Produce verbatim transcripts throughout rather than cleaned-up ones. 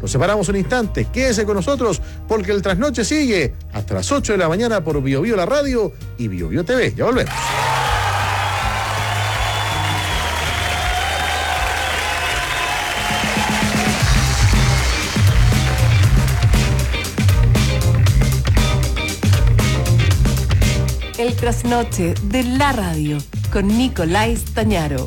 Nos separamos un instante, quédese con nosotros porque el trasnoche sigue hasta las ocho de la mañana por Bio Bio la radio y Bio Bio T V. Ya volvemos. El trasnoche de la radio con Nicolás Tañaro.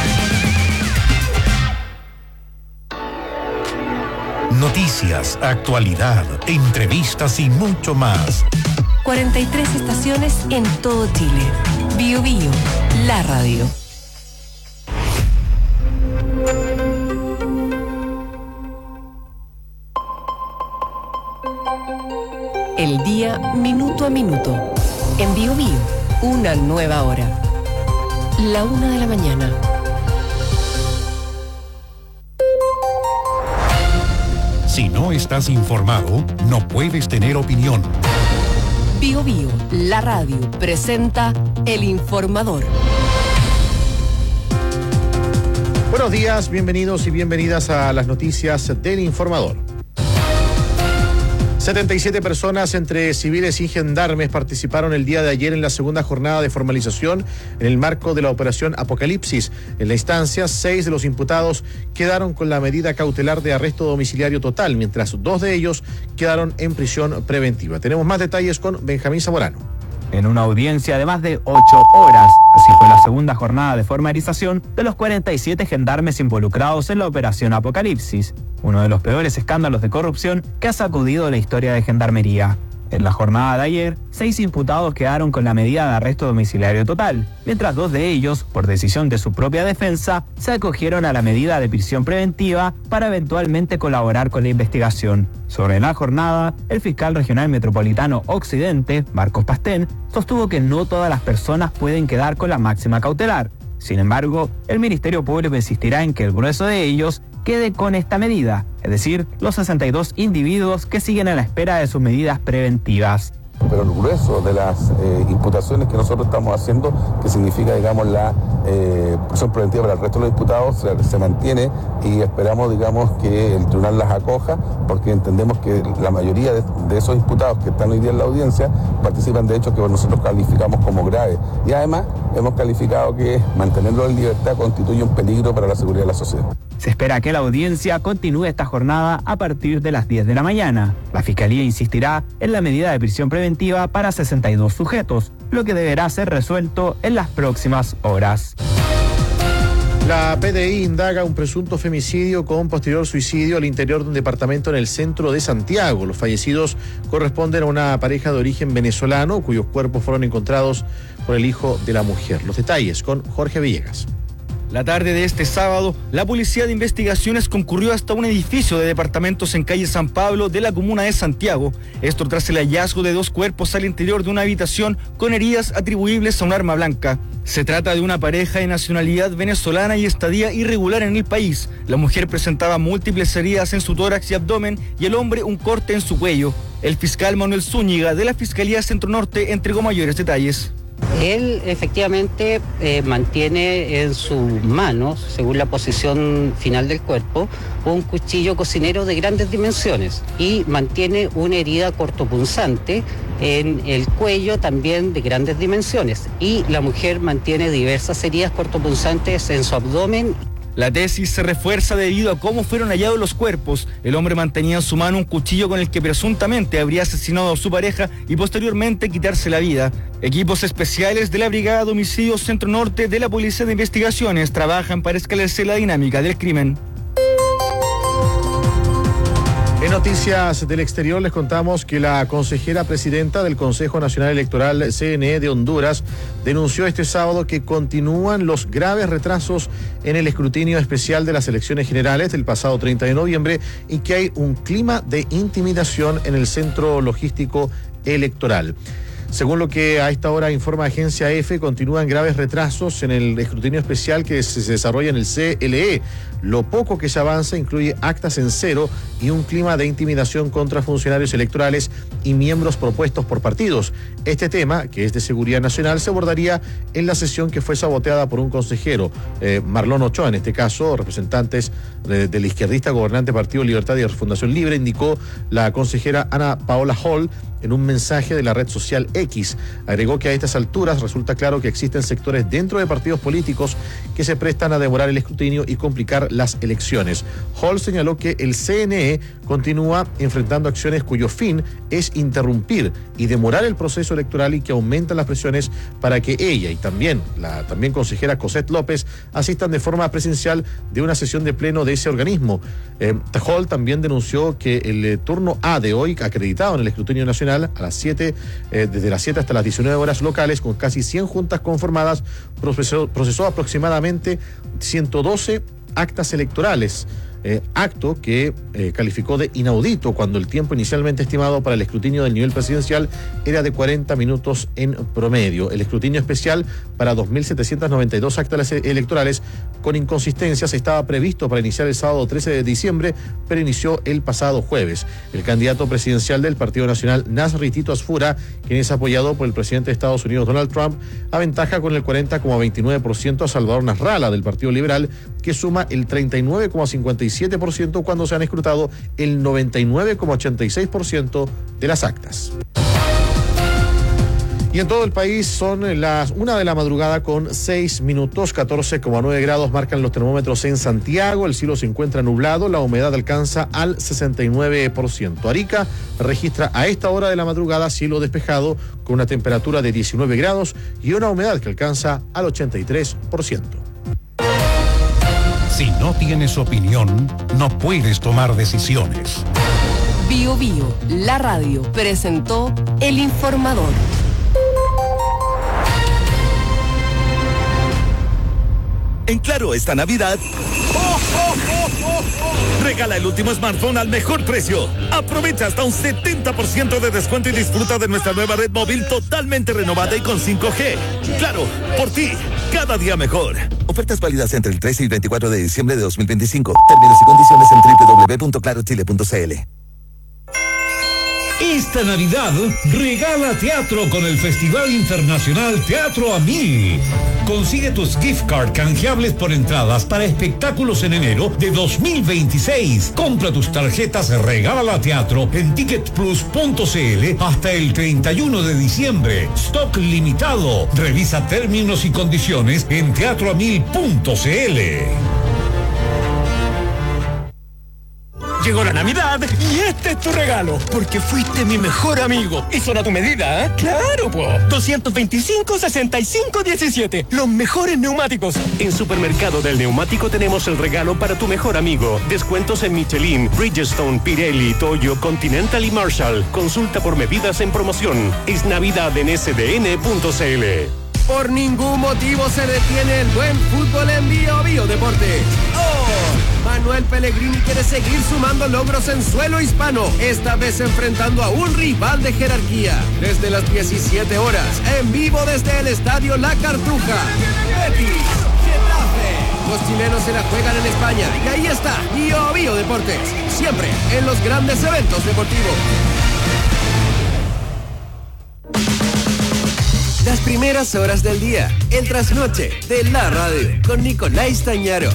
Noticias, actualidad, entrevistas y mucho más. cuarenta y tres estaciones en todo Chile. Bio Bio, la radio. El día minuto a minuto. En Bio Bio, una nueva hora. La una de la mañana. Si no estás informado, no puedes tener opinión. Bio Bio, la radio, presenta El Informador. Buenos días, bienvenidos y bienvenidas a las noticias del Informador. setenta y siete personas entre civiles y gendarmes participaron el día de ayer en la segunda jornada de formalización en el marco de la operación Apocalipsis. En la instancia, seis de los imputados quedaron con la medida cautelar de arresto domiciliario total, mientras dos de ellos quedaron en prisión preventiva. Tenemos más detalles con Benjamín Zamorano. En una audiencia de más de ocho horas, así fue la segunda jornada de formalización de los cuarenta y siete gendarmes involucrados en la operación Apocalipsis, uno de los peores escándalos de corrupción que ha sacudido la historia de Gendarmería. En la jornada de ayer, seis imputados quedaron con la medida de arresto domiciliario total, mientras dos de ellos, por decisión de su propia defensa, se acogieron a la medida de prisión preventiva para eventualmente colaborar con la investigación. Sobre la jornada, el fiscal regional metropolitano Occidente, Marcos Pastén, sostuvo que no todas las personas pueden quedar con la máxima cautelar. Sin embargo, el Ministerio Público insistirá en que el grueso de ellos quede con esta medida, es decir, los sesenta y dos individuos que siguen a la espera de sus medidas preventivas. Pero el grueso de las eh, imputaciones que nosotros estamos haciendo, que significa, digamos, la eh, prisión preventiva para el resto de los imputados, se, se mantiene y esperamos, digamos, que el tribunal las acoja, porque entendemos que la mayoría de, de esos imputados que están hoy día en la audiencia participan de hechos que nosotros calificamos como graves. Y además hemos calificado que mantenerlos en libertad constituye un peligro para la seguridad de la sociedad. Se espera que la audiencia continúe esta jornada a partir de las diez de la mañana. La Fiscalía insistirá en la medida de prisión preventiva para sesenta y dos sujetos, lo que deberá ser resuelto en las próximas horas. La P D I indaga un presunto femicidio con posterior suicidio al interior de un departamento en el centro de Santiago. Los fallecidos corresponden a una pareja de origen venezolano cuyos cuerpos fueron encontrados por el hijo de la mujer. Los detalles con Jorge Villegas. La tarde de este sábado, la Policía de Investigaciones concurrió hasta un edificio de departamentos en calle San Pablo de la comuna de Santiago. Esto tras el hallazgo de dos cuerpos al interior de una habitación con heridas atribuibles a un arma blanca. Se trata de una pareja de nacionalidad venezolana y estadía irregular en el país. La mujer presentaba múltiples heridas en su tórax y abdomen y el hombre un corte en su cuello. El fiscal Manuel Zúñiga de la Fiscalía Centro Norte entregó mayores detalles. Él efectivamente eh, mantiene en sus manos, según la posición final del cuerpo, un cuchillo cocinero de grandes dimensiones y mantiene una herida cortopunzante en el cuello también de grandes dimensiones, y la mujer mantiene diversas heridas cortopunzantes en su abdomen. La tesis se refuerza debido a cómo fueron hallados los cuerpos. El hombre mantenía en su mano un cuchillo con el que presuntamente habría asesinado a su pareja y posteriormente quitarse la vida. Equipos especiales de la Brigada de Homicidios Centro Norte de la Policía de Investigaciones trabajan para esclarecer la dinámica del crimen. En noticias del exterior les contamos que la consejera presidenta del Consejo Nacional Electoral C N E de Honduras denunció este sábado que continúan los graves retrasos en el escrutinio especial de las elecciones generales del pasado treinta de noviembre y que hay un clima de intimidación en el centro logístico electoral. Según lo que a esta hora informa Agencia F, continúan graves retrasos en el escrutinio especial que se desarrolla en el C L E. Lo poco que se avanza incluye actas en cero y un clima de intimidación contra funcionarios electorales y miembros propuestos por partidos. Este tema, que es de seguridad nacional, se abordaría en la sesión que fue saboteada por un consejero, eh, Marlon Ochoa, en este caso, representantes de, del izquierdista gobernante Partido Libertad y Fundación Libre, indicó la consejera Ana Paola Hall en un mensaje de la red social X. Agregó que a estas alturas resulta claro que existen sectores dentro de partidos políticos que se prestan a demorar el escrutinio y complicar las elecciones. Hall señaló que el C N E continúa enfrentando acciones cuyo fin es interrumpir y demorar el proceso electoral y que aumentan las presiones para que ella y también la también consejera Cosette López asistan de forma presencial de una sesión de pleno de ese organismo. Eh, Hall también denunció que el eh, turno A de hoy, acreditado en el escrutinio nacional, a las siete, eh, desde las siete hasta las diecinueve horas locales, con casi cien juntas conformadas, procesó, procesó aproximadamente ciento doce actas electorales. Eh, acto que eh, calificó de inaudito cuando el tiempo inicialmente estimado para el escrutinio del nivel presidencial era de cuarenta minutos en promedio. El escrutinio especial para dos mil setecientas noventa y dos actas electorales con inconsistencias estaba previsto para iniciar el sábado trece de diciembre, pero inició el pasado jueves. El candidato presidencial del Partido Nacional, Nasri Tito Asfura, quien es apoyado por el presidente de Estados Unidos, Donald Trump, aventaja con el cuarenta coma veintinueve por ciento a Salvador Nasralla, del Partido Liberal, que suma el treinta y nueve coma cincuenta y siete por ciento cuando se han escrutado el noventa y nueve coma ochenta y seis por ciento de las actas. Y en todo el país son las una de la madrugada con seis minutos, catorce coma nueve grados marcan los termómetros en Santiago, el cielo se encuentra nublado, la humedad alcanza al sesenta y nueve por ciento. Arica registra a esta hora de la madrugada cielo despejado con una temperatura de diecinueve grados y una humedad que alcanza al ochenta y tres por ciento. Si no tienes opinión, no puedes tomar decisiones. Bio Bio, la radio, presentó El Informador. En Claro, esta Navidad, ¡oh, oh, oh, oh, oh! Regala el último smartphone al mejor precio. Aprovecha hasta un setenta por ciento de descuento y disfruta de nuestra nueva red móvil totalmente renovada y con cinco G. Claro, por ti, cada día mejor. Ofertas válidas entre el trece y veinticuatro de diciembre de dos mil veinticinco. Términos y condiciones en doble u doble u doble u punto claro chile punto c l. Esta Navidad regala teatro con el Festival Internacional Teatro a Mil. Consigue tus gift card canjeables por entradas para espectáculos en enero de dos mil veintiséis. Compra tus tarjetas Regala Teatro en ticket plus punto c l hasta el treinta y uno de diciembre. Stock limitado. Revisa términos y condiciones en teatro a mil punto c l. Llegó la Navidad y este es tu regalo, porque fuiste mi mejor amigo. Y son a tu medida, ¿eh? ¡Claro, po! doscientos veinticinco, sesenta y cinco, diecisiete. Los mejores neumáticos. En Supermercado del Neumático tenemos el regalo para tu mejor amigo. Descuentos en Michelin, Bridgestone, Pirelli, Toyo, Continental y Marshall. Consulta por medidas en promoción. Es Navidad en s d n punto c l. Por ningún motivo se detiene el buen fútbol en Bio Bio Deportes. ¡Oh! Manuel Pellegrini quiere seguir sumando logros en suelo hispano, esta vez enfrentando a un rival de jerarquía. Desde las diecisiete horas, en vivo desde el Estadio La Cartuja. Betis, Getafe. Los chilenos se la juegan en España y ahí está Bio Bio Deportes, siempre en los grandes eventos deportivos. Las primeras horas del día, el trasnoche de la radio, con Nicolás Tañaro.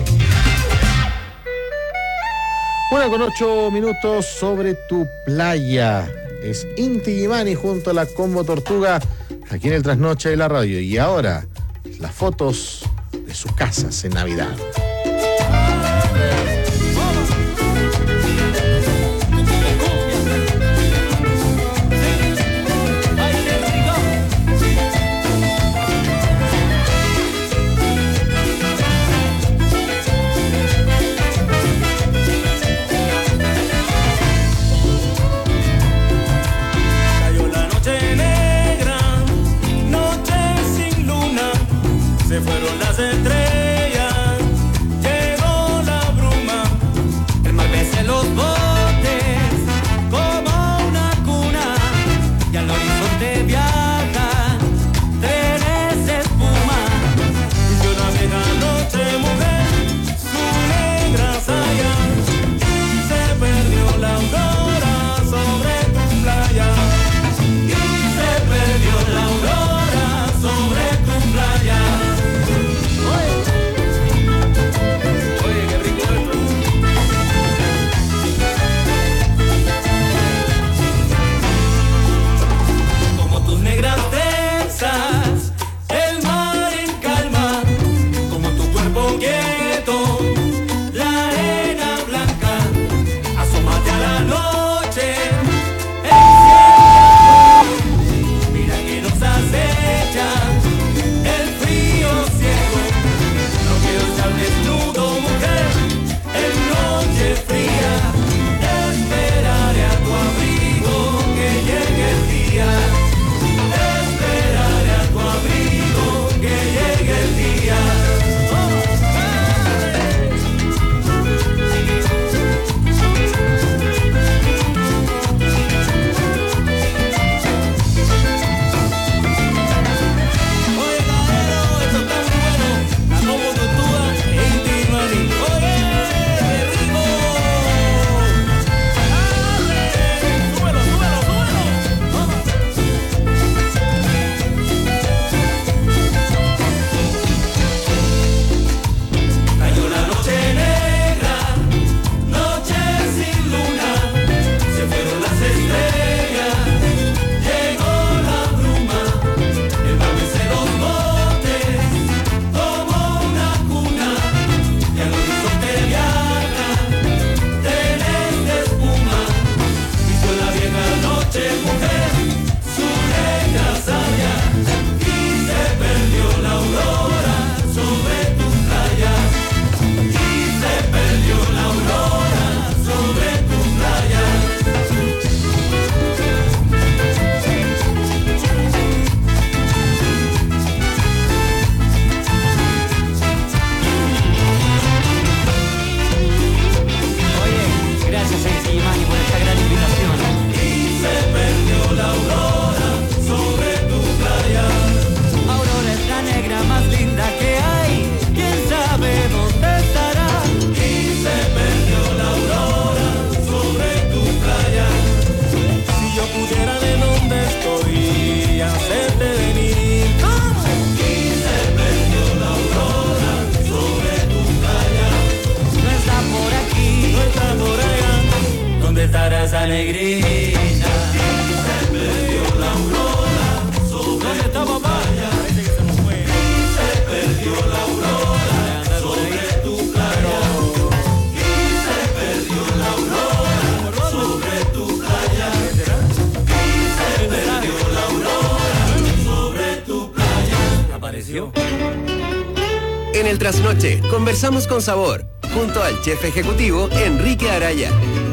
Una con ocho minutos sobre tu playa. Es Inti Gimani junto a la Combo Tortuga, aquí en el trasnoche de la radio. Y ahora, las fotos de sus casas en Navidad. Fueron las estrellas esa negrita. Se perdió la aurora sobre tu playa. Se perdió la aurora sobre tu playa. Se perdió la aurora sobre tu playa. Se perdió la aurora sobre tu playa. Apareció. En el Trasnoche, conversamos con sabor, junto al chef ejecutivo Enrique Araya.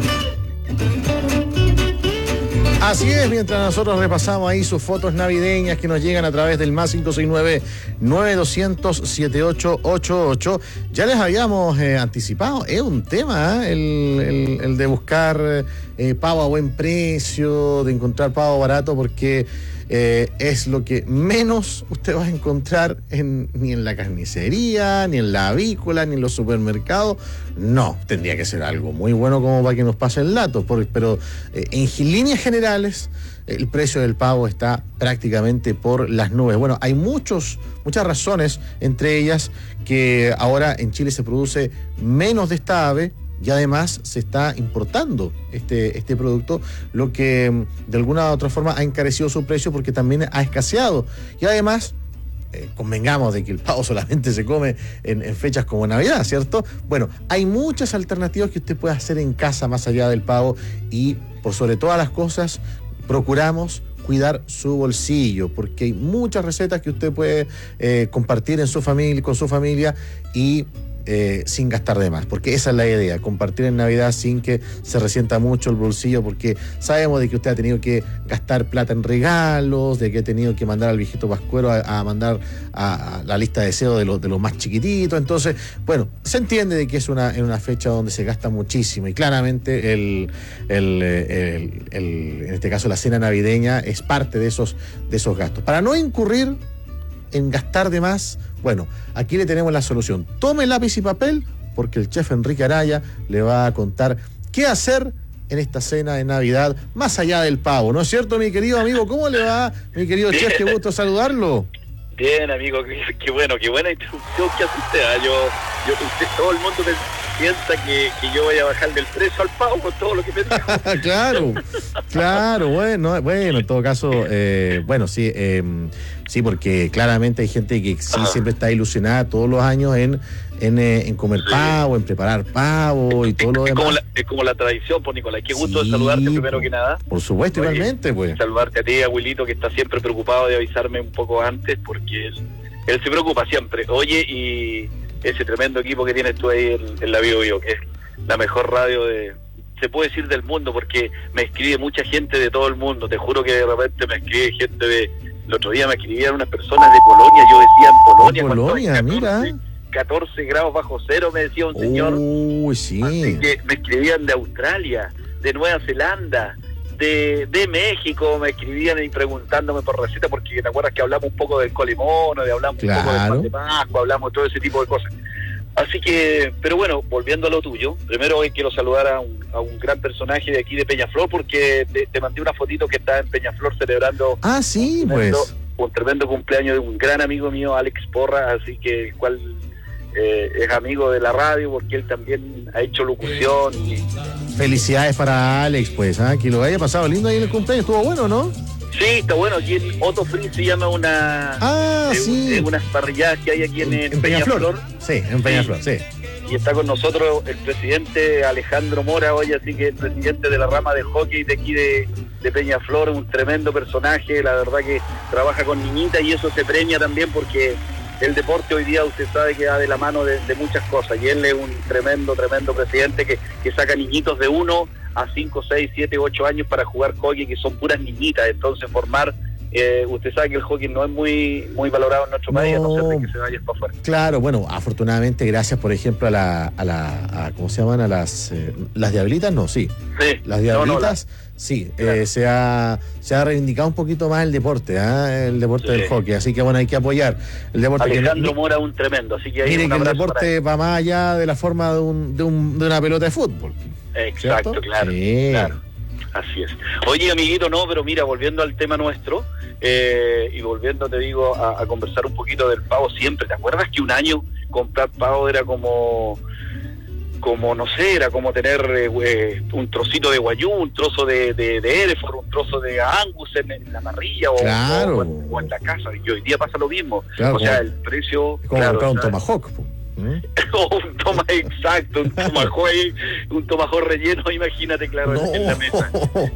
Así es, mientras nosotros repasamos ahí sus fotos navideñas que nos llegan a través del más cinco seis nueve, nueve dos cero cero, siete ocho ocho ocho. Ya les habíamos eh, anticipado, es un tema, ¿eh? el, el, el de buscar eh, pavo a buen precio, de encontrar pavo barato, porque eh, es lo que menos usted va a encontrar en, ni en la carnicería, ni en la avícola, ni en los supermercados. No, tendría que ser algo muy bueno como para que nos pasen datos, pero eh, en líneas generales el precio del pavo está prácticamente por las nubes. Bueno, hay muchos, muchas razones, entre ellas que ahora en Chile se produce menos de esta ave y además se está importando este, este producto, lo que de alguna u otra forma ha encarecido su precio porque también ha escaseado. Y además, eh, convengamos de que el pavo solamente se come en, en fechas como Navidad, ¿cierto? Bueno, hay muchas alternativas que usted puede hacer en casa más allá del pavo y, por sobre todas las cosas, procuramos cuidar su bolsillo, porque hay muchas recetas que usted puede eh, compartir en su familia, con su familia y eh, sin gastar de más, porque esa es la idea, compartir en Navidad sin que se resienta mucho el bolsillo, porque sabemos de que usted ha tenido que gastar plata en regalos, de que ha tenido que mandar al viejito pascuero a, a mandar a, a la lista de deseos de los de los más chiquititos. Entonces, bueno, se entiende de que es una, en una fecha donde se gasta muchísimo y claramente el, el, el, el, en este caso la cena navideña es parte de esos, de esos gastos. Para no incurrir en gastar de más, bueno, aquí le tenemos la solución. Tome lápiz y papel, porque el chef Enrique Araya le va a contar qué hacer en esta cena de Navidad, más allá del pavo. ¿No es cierto, mi querido amigo? ¿Cómo le va, mi querido Bien. chef? Qué gusto saludarlo. Bien, amigo, qué, qué bueno, qué buena introducción que hace usted. ¿eh? Yo, yo, usted, todo el mundo piensa que, que yo voy a bajar del precio al pavo con todo lo que me dijo. Claro, claro, bueno, bueno, en todo caso, eh, bueno, sí, eh, sí, porque claramente hay gente que sí Ajá. siempre está ilusionada todos los años en, en, eh, en comer sí. pavo, en preparar pavo y todo es, lo es demás. Como la, es como la tradición, pues, Nicolás, qué gusto sí, de saludarte primero que nada. Por supuesto, Oye, igualmente, pues. Saludarte a ti, abuelito, que está siempre preocupado de avisarme un poco antes, porque él, él se preocupa siempre. Oye, y ese tremendo equipo que tienes tú ahí en, en la Bio Bio, que es la mejor radio de, se puede decir, del mundo, porque me escribe mucha gente de todo el mundo. Te juro que de repente me escribe gente de, el otro día me escribían unas personas de Polonia, yo decía en Polonia, en Polonia, catorce, mira. catorce grados bajo cero, me decía un señor. Uy, sí. Así que me escribían de Australia, de Nueva Zelanda, de, de México, me escribían y preguntándome por receta, porque te acuerdas que hablamos un poco del colimono, de hablamos claro. un poco del pan de Pascua, hablamos de todo ese tipo de cosas. Así que, pero bueno, volviendo a lo tuyo, primero hoy quiero saludar a un, a un gran personaje de aquí de Peñaflor, porque te, te mandé una fotito que está en Peñaflor celebrando ah, sí, un, tremendo, pues. un tremendo cumpleaños de un gran amigo mío, Alex Porra, así que el cual eh, es amigo de la radio, porque él también ha hecho locución. Y... Felicidades para Alex, pues, ¿eh? Que lo haya pasado lindo ahí en el cumpleaños, estuvo bueno, ¿no? Sí, está bueno, aquí en Otto Free se llama una ah, eh, sí. un, unas parrilladas que hay aquí en, en, en Peñaflor. Peñaflor. Sí, en Peñaflor, sí. sí. Y está con nosotros el presidente Alejandro Mora hoy, así que el presidente de la rama de hockey de aquí de, de Peñaflor, un tremendo personaje, la verdad que trabaja con niñitas y eso se premia también porque el deporte hoy día usted sabe que va de la mano de, de muchas cosas y él es un tremendo, tremendo presidente que, que saca niñitos de uno a cinco, seis, siete, ocho años para jugar hockey, que son puras niñitas, entonces formar, eh, usted sabe que el hockey no es muy muy valorado en nuestro no, país, a no ser de que se vaya para afuera. Claro, bueno, afortunadamente gracias, por ejemplo, a la, a la a, ¿cómo se llaman? A las, eh, las Diablitas, no, sí. Sí. Las Diablitas, no, no, la... sí, claro. eh, se, ha, se ha reivindicado un poquito más el deporte, ¿eh? El deporte sí. del hockey, así que bueno, hay que apoyar el deporte. Alejandro que, Mora un tremendo, así que hay mire un que el deporte va más allá de la forma de, un, de, un, de una pelota de fútbol. Exacto, ¿cierto? Claro, sí. claro, así es. Oye, amiguito, no, pero mira, volviendo al tema nuestro, eh, y volviendo, te digo, a, a conversar un poquito del pavo siempre, ¿te acuerdas que un año comprar pavo era como como no sé, era como tener eh, un trocito de guayú, un trozo de, de, de Hereford, un trozo de Angus en, en la parrilla o, claro. o, en, o en la casa. Y hoy día pasa lo mismo. Claro, o sea, como, el precio... como claro, comprar un o sea, tomahawk. ¿Mm? o un toma exacto, un tomahawk, un tomahawk relleno, imagínate, claro, no. en la mesa.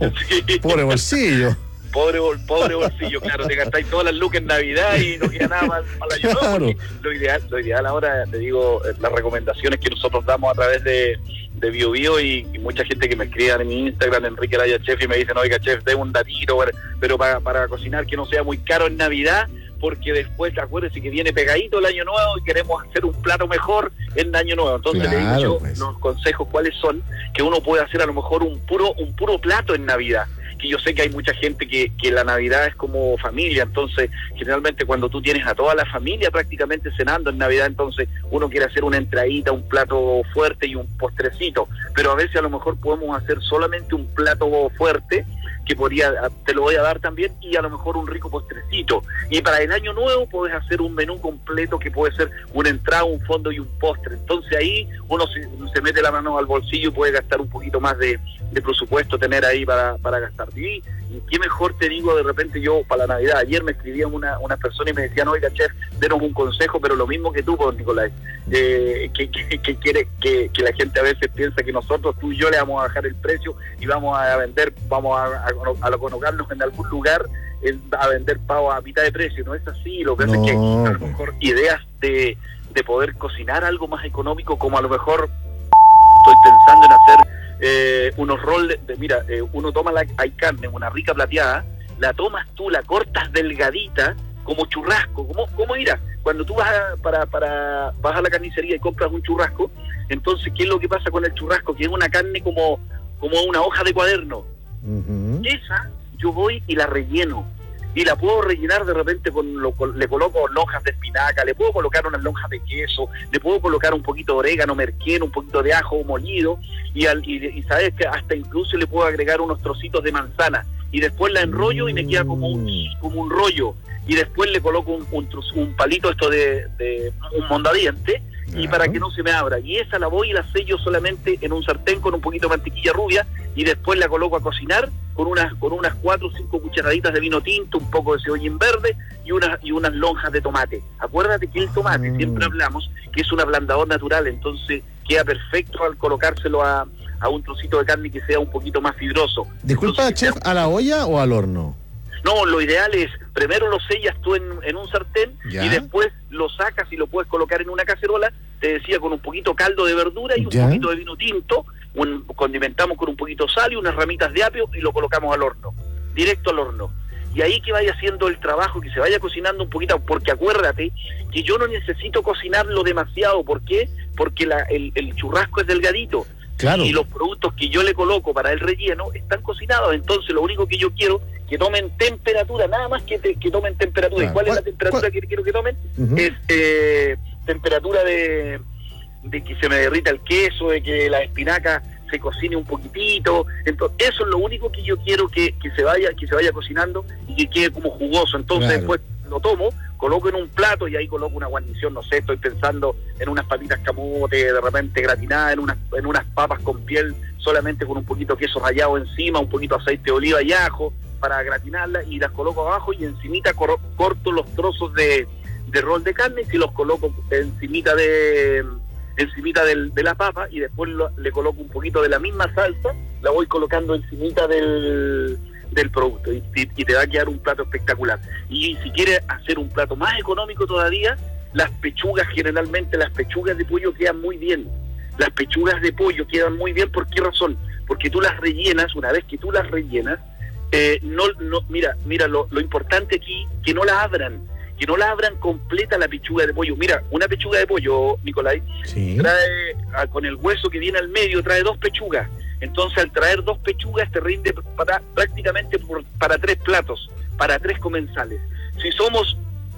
Sí. Pobre bolsillo. Pobre, pobre bolsillo, claro, te gastáis todas las lucas en Navidad y no queda nada más para la Claro. Lo ideal, lo ideal ahora, te digo, las recomendaciones que nosotros damos a través de, de Bio Bio y, y mucha gente que me escribe en mi Instagram, Enrique Araya Chef, y me dicen, oiga, chef, dé un datito, pero para, para cocinar que no sea muy caro en Navidad, porque después, acuérdense que viene pegadito el año nuevo y queremos hacer un plato mejor en el año nuevo. Entonces claro, le digo yo pues. los consejos cuáles son, que uno puede hacer a lo mejor un puro, un puro plato en Navidad. Que yo sé que hay mucha gente que, que la Navidad es como familia, entonces generalmente cuando tú tienes a toda la familia prácticamente cenando en Navidad, entonces uno quiere hacer una entradita, un plato fuerte y un postrecito, pero a veces a lo mejor podemos hacer solamente un plato fuerte, que podría, te lo voy a dar también, y a lo mejor un rico postrecito. Y para el año nuevo puedes hacer un menú completo que puede ser una entrada, un fondo y un postre. Entonces ahí uno se, se mete la mano al bolsillo y puede gastar un poquito más de, de presupuesto, tener ahí para, para gastar. Y, y qué mejor te digo, de repente yo para la Navidad, ayer me escribían una, una persona y me decían, oiga chef, denos un consejo, pero lo mismo que tú, pues, Nicolás, eh, que, que, que quiere que, que la gente a veces piensa que nosotros, tú y yo, le vamos a bajar el precio y vamos a vender, vamos a, a a colocarnos en algún lugar en, a vender pavo a mitad de precio. No es así. Lo que pasa no. es que a lo mejor ideas de, de poder cocinar algo más económico, como a lo mejor estoy pensando en hacer eh, unos roles de, mira, eh, uno toma la, hay carne, una rica plateada, la tomas tú, la cortas delgadita como churrasco, como, como mira, cuando tú vas a, para, para, vas a la carnicería y compras un churrasco, entonces ¿qué es lo que pasa con el churrasco? Que es una carne como, como una hoja de cuaderno. Uh-huh. Esa yo voy y la relleno y la puedo rellenar de repente con, lo, con le coloco lonjas de espinaca, le puedo colocar unas lonjas de queso, le puedo colocar un poquito de orégano, merquén, un poquito de ajo molido y, al, y, y sabes que hasta incluso le puedo agregar unos trocitos de manzana y después la enrollo y me queda como un, como un rollo y después le coloco un, un, un palito esto de, de un mondadiente y para que no se me abra, y esa la voy y la sello solamente en un sartén con un poquito de mantequilla rubia y después la coloco a cocinar con unas con unas cuatro o cinco cucharaditas de vino tinto, un poco de cebollín verde y unas y unas lonjas de tomate. Acuérdate que el tomate, mm. siempre hablamos que es un ablandador natural, entonces queda perfecto al colocárselo a, a un trocito de carne que sea un poquito más fibroso. Disculpa, entonces, chef, ¿a la olla o al horno? No, lo ideal es, primero lo sellas tú en, en un sartén ¿Ya? y después lo sacas y lo puedes colocar en una cacerola, te decía, con un poquito caldo de verdura y un ¿Ya? poquito de vino tinto, un, condimentamos con un poquito de sal y unas ramitas de apio y lo colocamos al horno, directo al horno. Y ahí que vaya haciendo el trabajo, que se vaya cocinando un poquito, porque acuérdate que yo no necesito cocinarlo demasiado. ¿Por qué? Porque la, el, el churrasco es delgadito. Claro. Y los productos que yo le coloco para el relleno están cocinados, entonces lo único que yo quiero que tomen temperatura, nada más que, te, que tomen temperatura. Claro. ¿Y cuál, ¿Cuál es la temperatura ¿cuál? que quiero que tomen? Uh-huh. Es eh, temperatura de, de que se me derrita el queso, de que la espinaca se cocine un poquitito. Entonces eso es lo único que yo quiero que, que se vaya que se vaya cocinando y que quede como jugoso. Entonces claro. después lo tomo, coloco en un plato y ahí coloco una guarnición, no sé, estoy pensando en unas papitas camote de repente gratinadas, en unas en unas papas con piel solamente con un poquito de queso rallado encima, un poquito de aceite de oliva y ajo para gratinarlas y las coloco abajo y encimita cor- corto los trozos de, de rol de carne y los coloco encimita de encimita del, de la papa y después lo, le coloco un poquito de la misma salsa, la voy colocando encimita del del producto y, y, y te va a quedar un plato espectacular. Y si quieres hacer un plato más económico todavía, las pechugas, generalmente las pechugas de pollo quedan muy bien. Las pechugas de pollo quedan muy bien, ¿por qué razón? Porque tú las rellenas, una vez que tú las rellenas, eh, no, no, mira, mira lo, lo importante aquí, que no la abran, que no la abran completa la pechuga de pollo. Mira, una pechuga de pollo, Nicolás, sí. trae, a, con el hueso que viene al medio, trae dos pechugas. Entonces al traer dos pechugas te rinde para, prácticamente por, para tres platos, para tres comensales. Si somos,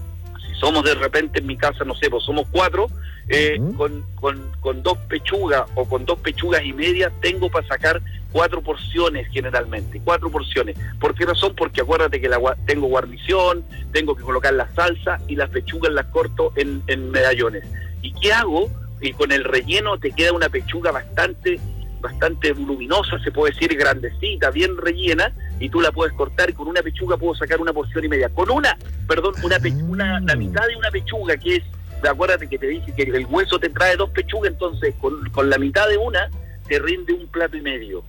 si somos de repente en mi casa, no sé, pues somos cuatro, eh, uh-huh. con, con, con dos pechugas o con dos pechugas y media tengo para sacar cuatro porciones generalmente, cuatro porciones. ¿Por qué razón? Porque acuérdate que la, tengo guarnición, tengo que colocar la salsa y las pechugas las corto en, en medallones. ¿Y qué hago? y con el relleno te queda una pechuga bastante bastante voluminosa, se puede decir grandecita, bien rellena, y tú la puedes cortar, y con una pechuga puedo sacar una porción y media. Con una, perdón, una pechuga, la mitad de una pechuga, que es, acuérdate que te dije que el hueso te trae dos pechugas, entonces con, con la mitad de una te rinde un plato y medio.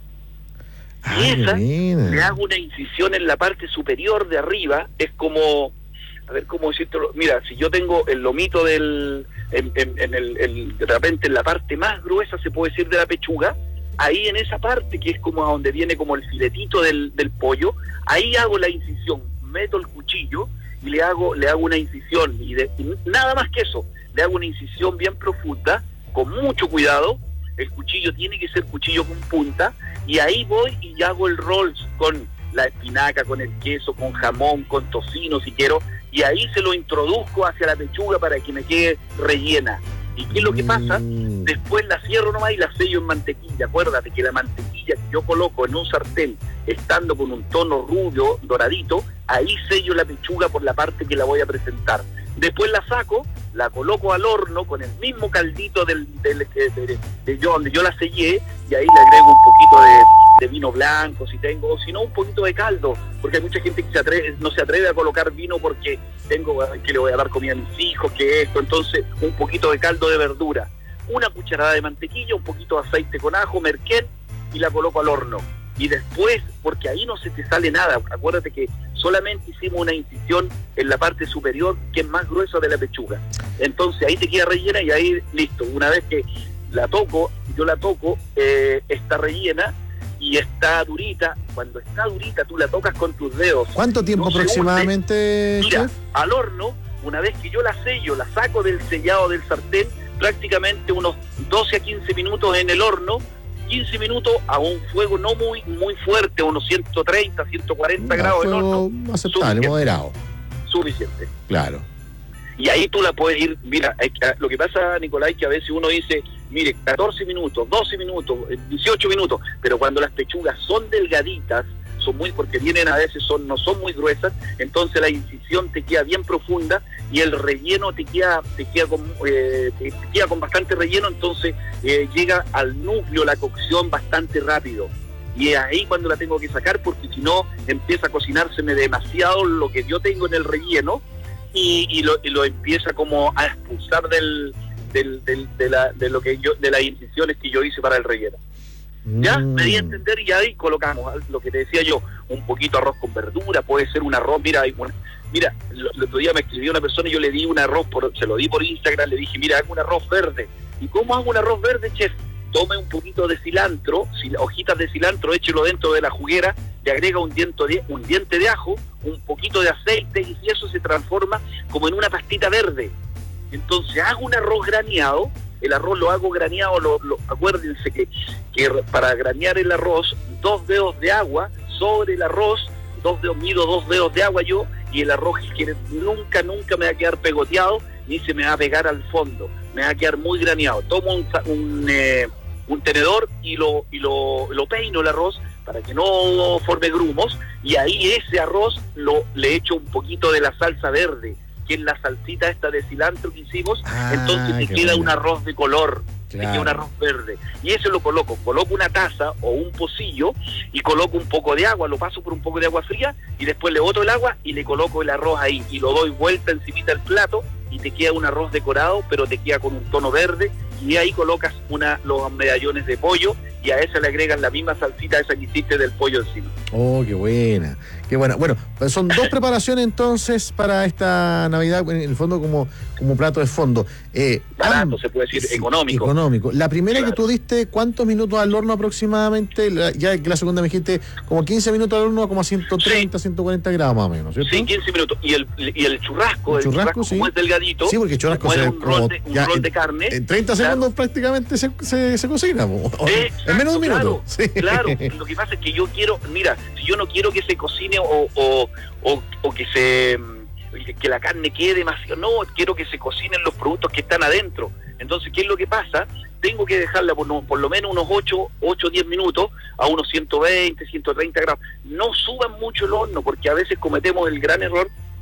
Y Ay, esa, mira. le hago una incisión en la parte superior de arriba, es como, a ver cómo decirlo, mira, si yo tengo el lomito del, en, en, en el, el, de repente en la parte más gruesa, se puede decir, de la pechuga, ahí en esa parte que es como a donde viene como el filetito del, del pollo, ahí hago la incisión, meto el cuchillo y le hago le hago una incisión, y, de, y nada más que eso, le hago una incisión bien profunda, con mucho cuidado, el cuchillo tiene que ser cuchillo con punta, y ahí voy y hago el rolls con la espinaca, con el queso, con jamón, con tocino si quiero, y ahí se lo introduzco hacia la pechuga para que me quede rellena. ¿Y qué es lo que pasa? Después la cierro nomás y la sello en mantequilla. Acuérdate que la mantequilla que yo coloco en un sartén, estando con un tono rubio, doradito, ahí sello la pechuga por la parte que la voy a presentar. Después la saco, la coloco al horno con el mismo caldito del, del, de, de, de yo, donde yo la sellé, y ahí le agrego un poquito de, de vino blanco si tengo, o si no un poquito de caldo, porque hay mucha gente que se atreve, no se atreve a colocar vino porque tengo que le voy a dar comida a mis hijos, que esto, entonces un poquito de caldo de verdura, una cucharada de mantequilla, un poquito de aceite con ajo, merquén, y la coloco al horno. Y después, porque ahí no se te sale nada, acuérdate que solamente hicimos una incisión en la parte superior que es más gruesa de la pechuga, entonces ahí te queda rellena y ahí listo. Una vez que la toco, yo la toco, eh, está rellena y está durita. Cuando está durita tú la tocas con tus dedos. ¿Cuánto tiempo no aproximadamente, Mira, chef? al horno, una vez que yo la sello, la saco del sellado del sartén, prácticamente unos doce a quince minutos en el horno, quince minutos a un fuego no muy muy fuerte, unos ciento treinta, ciento cuarenta grados en horno. Aceptable, suficiente, moderado. Suficiente. Claro. Y ahí tú la puedes ir, mira, hay, lo que pasa, Nicolás, que a veces uno dice, mire, catorce minutos, doce minutos, dieciocho minutos, pero cuando las pechugas son delgaditas, son muy, porque vienen a veces, son no son muy gruesas, entonces la incisión te queda bien profunda y el relleno te queda te queda con, eh, te queda con bastante relleno, entonces eh, llega al núcleo la cocción bastante rápido. Y es ahí cuando la tengo que sacar, porque si no empieza a cocinárseme demasiado lo que yo tengo en el relleno y, y, lo, y lo empieza como a expulsar del, del, del de la de lo que yo de las incisiones que yo hice para el relleno. Ya, me di a entender, y ahí colocamos lo que te decía yo, un poquito arroz con verdura, puede ser un arroz, mira, hay una, mira, el otro día me escribió una persona y yo le di un arroz, por, se lo di por Instagram, le dije, mira, hago un arroz verde. ¿Y cómo hago un arroz verde, chef? Tome un poquito de cilantro, hojitas de cilantro, échelo dentro de la juguera, le agrega un diente de, un diente de ajo, un poquito de aceite, y eso se transforma como en una pastita verde. Entonces hago un arroz graneado. El arroz lo hago graneado, lo, lo, acuérdense que, que para granear el arroz, dos dedos de agua sobre el arroz, dos dedos, mido dos dedos de agua yo, y el arroz que nunca, nunca me va a quedar pegoteado, ni se me va a pegar al fondo, me va a quedar muy graneado. Tomo un, un, eh, un tenedor y lo y lo, lo peino el arroz para que no forme grumos, y ahí ese arroz lo le echo un poquito de la salsa verde, que es la salsita esta de cilantro que hicimos, ah, entonces te queda bueno. Un arroz de color, claro. Te queda un arroz verde, y eso lo coloco, coloco una taza o un pocillo y coloco un poco de agua, lo paso por un poco de agua fría y después le boto el agua y le coloco el arroz ahí y lo doy vuelta encimita del plato y te queda un arroz decorado, pero te queda con un tono verde, y ahí colocas una, los medallones de pollo y a esa le agregas la misma salsita esa que hiciste del pollo encima. Oh, qué buena, qué buena. Bueno, son dos preparaciones entonces para esta Navidad, en el fondo como, como plato de fondo. Eh, Barato, se puede decir, sí, económico. Económico. La primera, claro, que tú diste, ¿cuántos minutos al horno aproximadamente? La, ya que la segunda me dijiste, como quince minutos al horno, como a ciento treinta, sí. ciento cuarenta grados más o menos, ¿cierto? Sí, quince minutos. Y el, y el churrasco, el, el churrasco, churrasco sí. como es delgadito, sí, porque el churrasco como se, es un rol de, un ya, rol en, de carne. En treinta segundos, claro, prácticamente se, se, se cocina. Exacto, en menos de un minuto. Claro, sí. claro, lo que pasa es que yo quiero, mira, si yo no quiero que se cocine o, o, o, o que se que la carne quede demasiado, no, quiero que se cocinen los productos que están adentro. Entonces, ¿qué es lo que pasa? Tengo que dejarla por, por lo menos unos ocho o diez minutos a unos ciento veinte, ciento treinta grados. No suban mucho el horno, porque a veces cometemos el gran error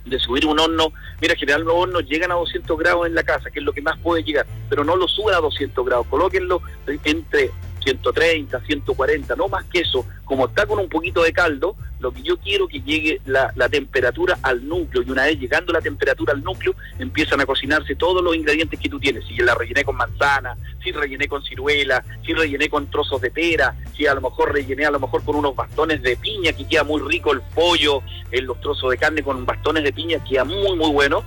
de subir un horno. Mira, generalmente los hornos llegan a doscientos grados en la casa, que es lo que más puede llegar, pero no lo suban a doscientos grados, colóquenlo entre ciento treinta, ciento cuarenta, no más que eso. Como está con un poquito de caldo, lo que yo quiero que llegue la, la temperatura al núcleo, y una vez llegando la temperatura al núcleo, empiezan a cocinarse todos los ingredientes que tú tienes. Si la rellené con manzana, si rellené con ciruela, si rellené con trozos de pera, si a lo mejor rellené a lo mejor con unos bastones de piña, que queda muy rico el pollo, en los trozos de carne con bastones de piña, queda muy muy bueno.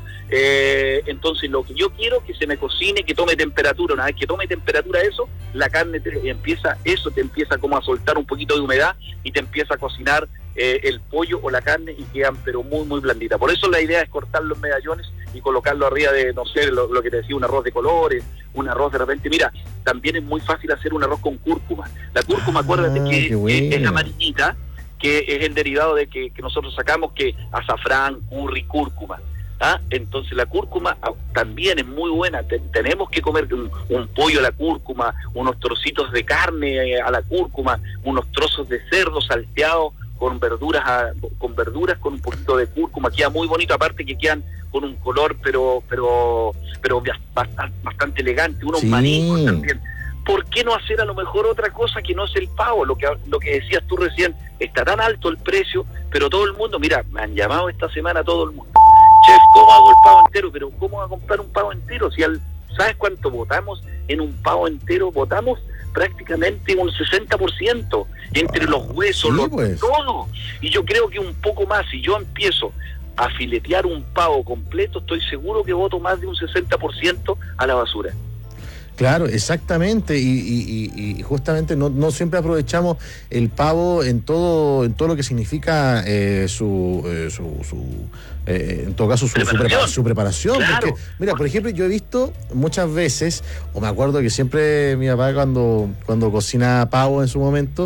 Eh, entonces lo que yo quiero es que se me cocine, que tome temperatura. Una vez que tome temperatura eso, la carne te empieza, eso te empieza como a soltar un poquito de humedad y te empieza a cocinar eh, el pollo o la carne, y quedan pero muy muy blandita. Por eso la idea es cortar los medallones y colocarlo arriba de, no sé, lo, lo que te decía, un arroz de colores, un arroz de repente. Mira, también es muy fácil hacer un arroz con cúrcuma. La cúrcuma, ah, acuérdate que bueno. es amarillita, que es el derivado de que, que nosotros sacamos, que azafrán, curry, cúrcuma. ¿Ah? Entonces la cúrcuma también es muy buena. Ten, tenemos que comer un, un pollo a la cúrcuma, unos trocitos de carne a la cúrcuma, unos trozos de cerdo salteado con verduras a, con verduras con un poquito de cúrcuma. Queda muy bonito, aparte que quedan con un color pero pero pero bastante, bastante elegante, unos sí. mariscos también. ¿Por qué no hacer a lo mejor otra cosa que no es el pavo? Lo que lo que decías tú recién, está tan alto el precio, pero todo el mundo, mira, me han llamado esta semana todo el mundo. Chef, ¿cómo hago el pavo entero? Pero ¿cómo va a comprar un pavo entero? Si al, ¿sabes cuánto votamos en un pavo entero? Votamos prácticamente un sesenta por ciento entre ah, los huesos, sí, los, pues. todo. Y yo creo que un poco más, si yo empiezo a filetear un pavo completo, estoy seguro que voto más de un sesenta por ciento a la basura. Claro, exactamente, y, y, y justamente no, no siempre aprovechamos el pavo en todo en todo lo que significa eh, su, eh, su, su eh, en todo caso su preparación, su, prepara, su preparación claro. Porque, mira, por ejemplo, yo he visto muchas veces, o me acuerdo que siempre mi papá cuando, cuando cocina pavo en su momento,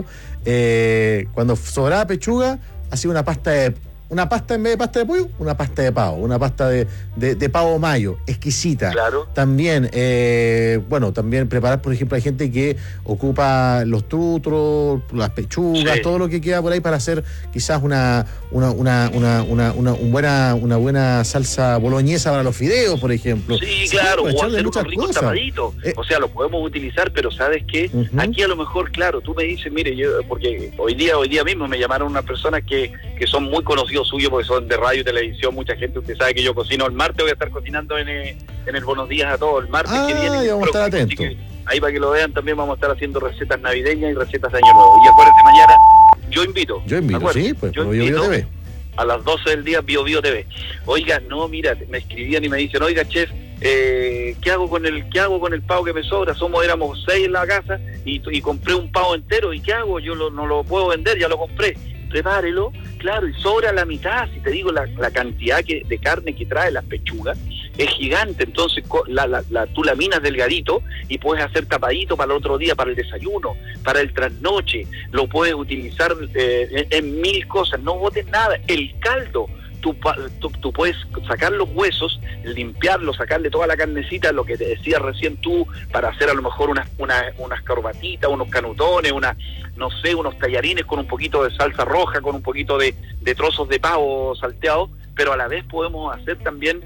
eh, cuando sobraba pechuga, hacía una pasta de Una pasta, en vez de pasta de pollo, una pasta de pavo, una pasta de, de, de pavo mayo, exquisita. Claro. También, eh, bueno, también preparar, por ejemplo, hay gente que ocupa los trutros, las pechugas, sí. todo lo que queda por ahí para hacer quizás una una una una una, una, una buena una buena salsa boloñesa para los fideos, por ejemplo. Sí, claro, sí, o hacer unos ricos tapaditos. Eh. O sea, lo podemos utilizar, pero ¿sabes qué? Uh-huh. Aquí a lo mejor, claro, tú me dices, mire, yo, porque hoy día hoy día mismo me llamaron unas personas que, que son muy conocidos suyo porque son de radio y televisión, mucha gente, usted sabe que yo cocino el martes, voy a estar cocinando en, en el Buenos Días a Todos el martes ah, que viene. Y vamos a estar atentos. Ahí para que lo vean también vamos a estar haciendo recetas navideñas y recetas de Año Nuevo. Y acuérdense, mañana yo invito. Yo invito, sí, pues yo invito Bio Bio T V. A las doce del día, Bio Bio T V. Oiga, no, mira, me escribían y me dicen, oiga, chef, eh, ¿qué hago con el qué hago con el pavo que me sobra? Somos éramos seis en la casa y, y compré un pavo entero. ¿Y qué hago? Yo lo, no lo puedo vender, ya lo compré. Prepárelo, claro, y sobra la mitad. Si te digo, la, la cantidad que, de carne que trae las pechugas es gigante. Entonces la, la, la, tú laminas delgadito y puedes hacer tapadito para el otro día, para el desayuno, para el trasnoche. Lo puedes utilizar eh, en, en mil cosas. No botes nada. El caldo, tú, tú, tú puedes sacar los huesos, limpiarlo, sacarle toda la carnecita, lo que te decía recién tú, para hacer a lo mejor unas una, unas corbatitas, unos canutones, una, no sé, unos tallarines con un poquito de salsa roja, con un poquito de, de trozos de pavo salteados, pero a la vez podemos hacer también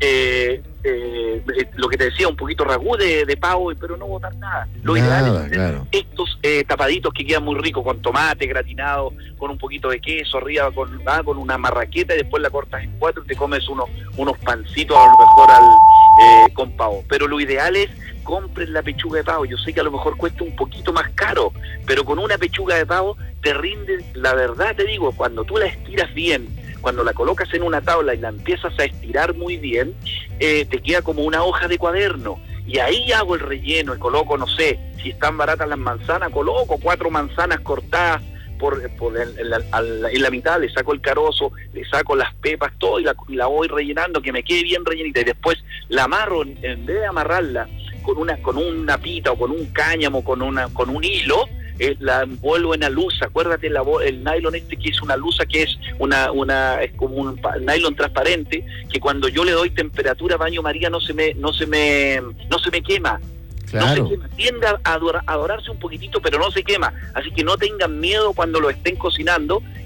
eh, eh, lo que te decía, un poquito ragú de, de pavo, pero no botar nada. Lo nada, ideal es hacer claro. estos eh, tapaditos que quedan muy ricos, con tomate gratinado, con un poquito de queso arriba, con, ah, con una marraqueta, y después la cortas en cuatro y te comes unos, unos pancitos a lo mejor al, eh, con pavo. Pero lo ideal es compren la pechuga de pavo. Yo sé que a lo mejor cuesta un poquito más caro, pero con una pechuga de pavo te rinde, la verdad te digo, cuando tú la estiras bien, cuando la colocas en una tabla y la empiezas a estirar muy bien, eh, te queda como una hoja de cuaderno. Y ahí hago el relleno y coloco, no sé, si están baratas las manzanas, coloco cuatro manzanas cortadas por, por en, en, la, en la mitad, le saco el carozo, le saco las pepas, todo, y la, y la voy rellenando, que me quede bien rellenita, y después la amarro, en vez de amarrarla con una con una pita o con un cáñamo, con una con un hilo, eh, la envuelvo en alusa. Acuérdate la, el nylon este que es una alusa, que es una una es como un nylon transparente, que cuando yo le doy temperatura baño María no se me no se me no se me quema. Claro. No se quema, tiende a, adora, a dorarse un poquitito, pero no se quema. Así que no tengan miedo cuando lo estén cocinando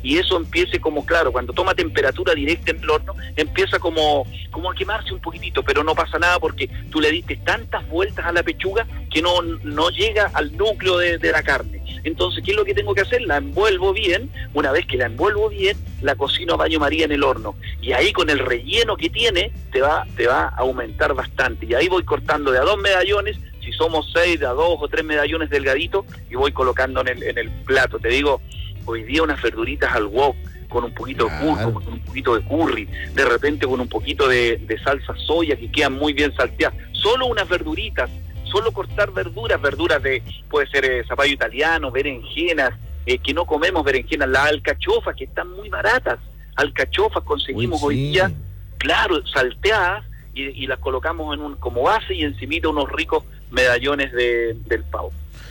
y eso empiece como, claro, cuando toma temperatura directa en el horno, empieza como, como a quemarse un poquitito, pero no pasa nada porque tú le diste tantas vueltas a la pechuga que no, no llega al núcleo de, de la carne. Entonces, ¿qué es lo que tengo que hacer? La envuelvo bien. Una vez que la envuelvo bien, la cocino a baño María en el horno. Y ahí con el relleno que tiene, te va, te va a aumentar bastante. Y ahí voy cortando de a dos medallones, si somos seis, de a dos o tres medallones delgaditos, y voy colocando en el, en el plato. Te digo, hoy día unas verduritas al wok, con un poquito de cúrcuma, con un poquito de curry, de repente con un poquito de, de salsa soya que quedan muy bien salteadas. Solo unas verduritas. Solo cortar verduras, verduras de, puede ser eh, zapallo italiano, berenjenas, eh, que no comemos berenjenas, las alcachofas, que están muy baratas, alcachofas conseguimos Uy, sí. hoy día, claro, salteadas, y, y las colocamos en un como base y encimita unos ricos medallones de, del pavo.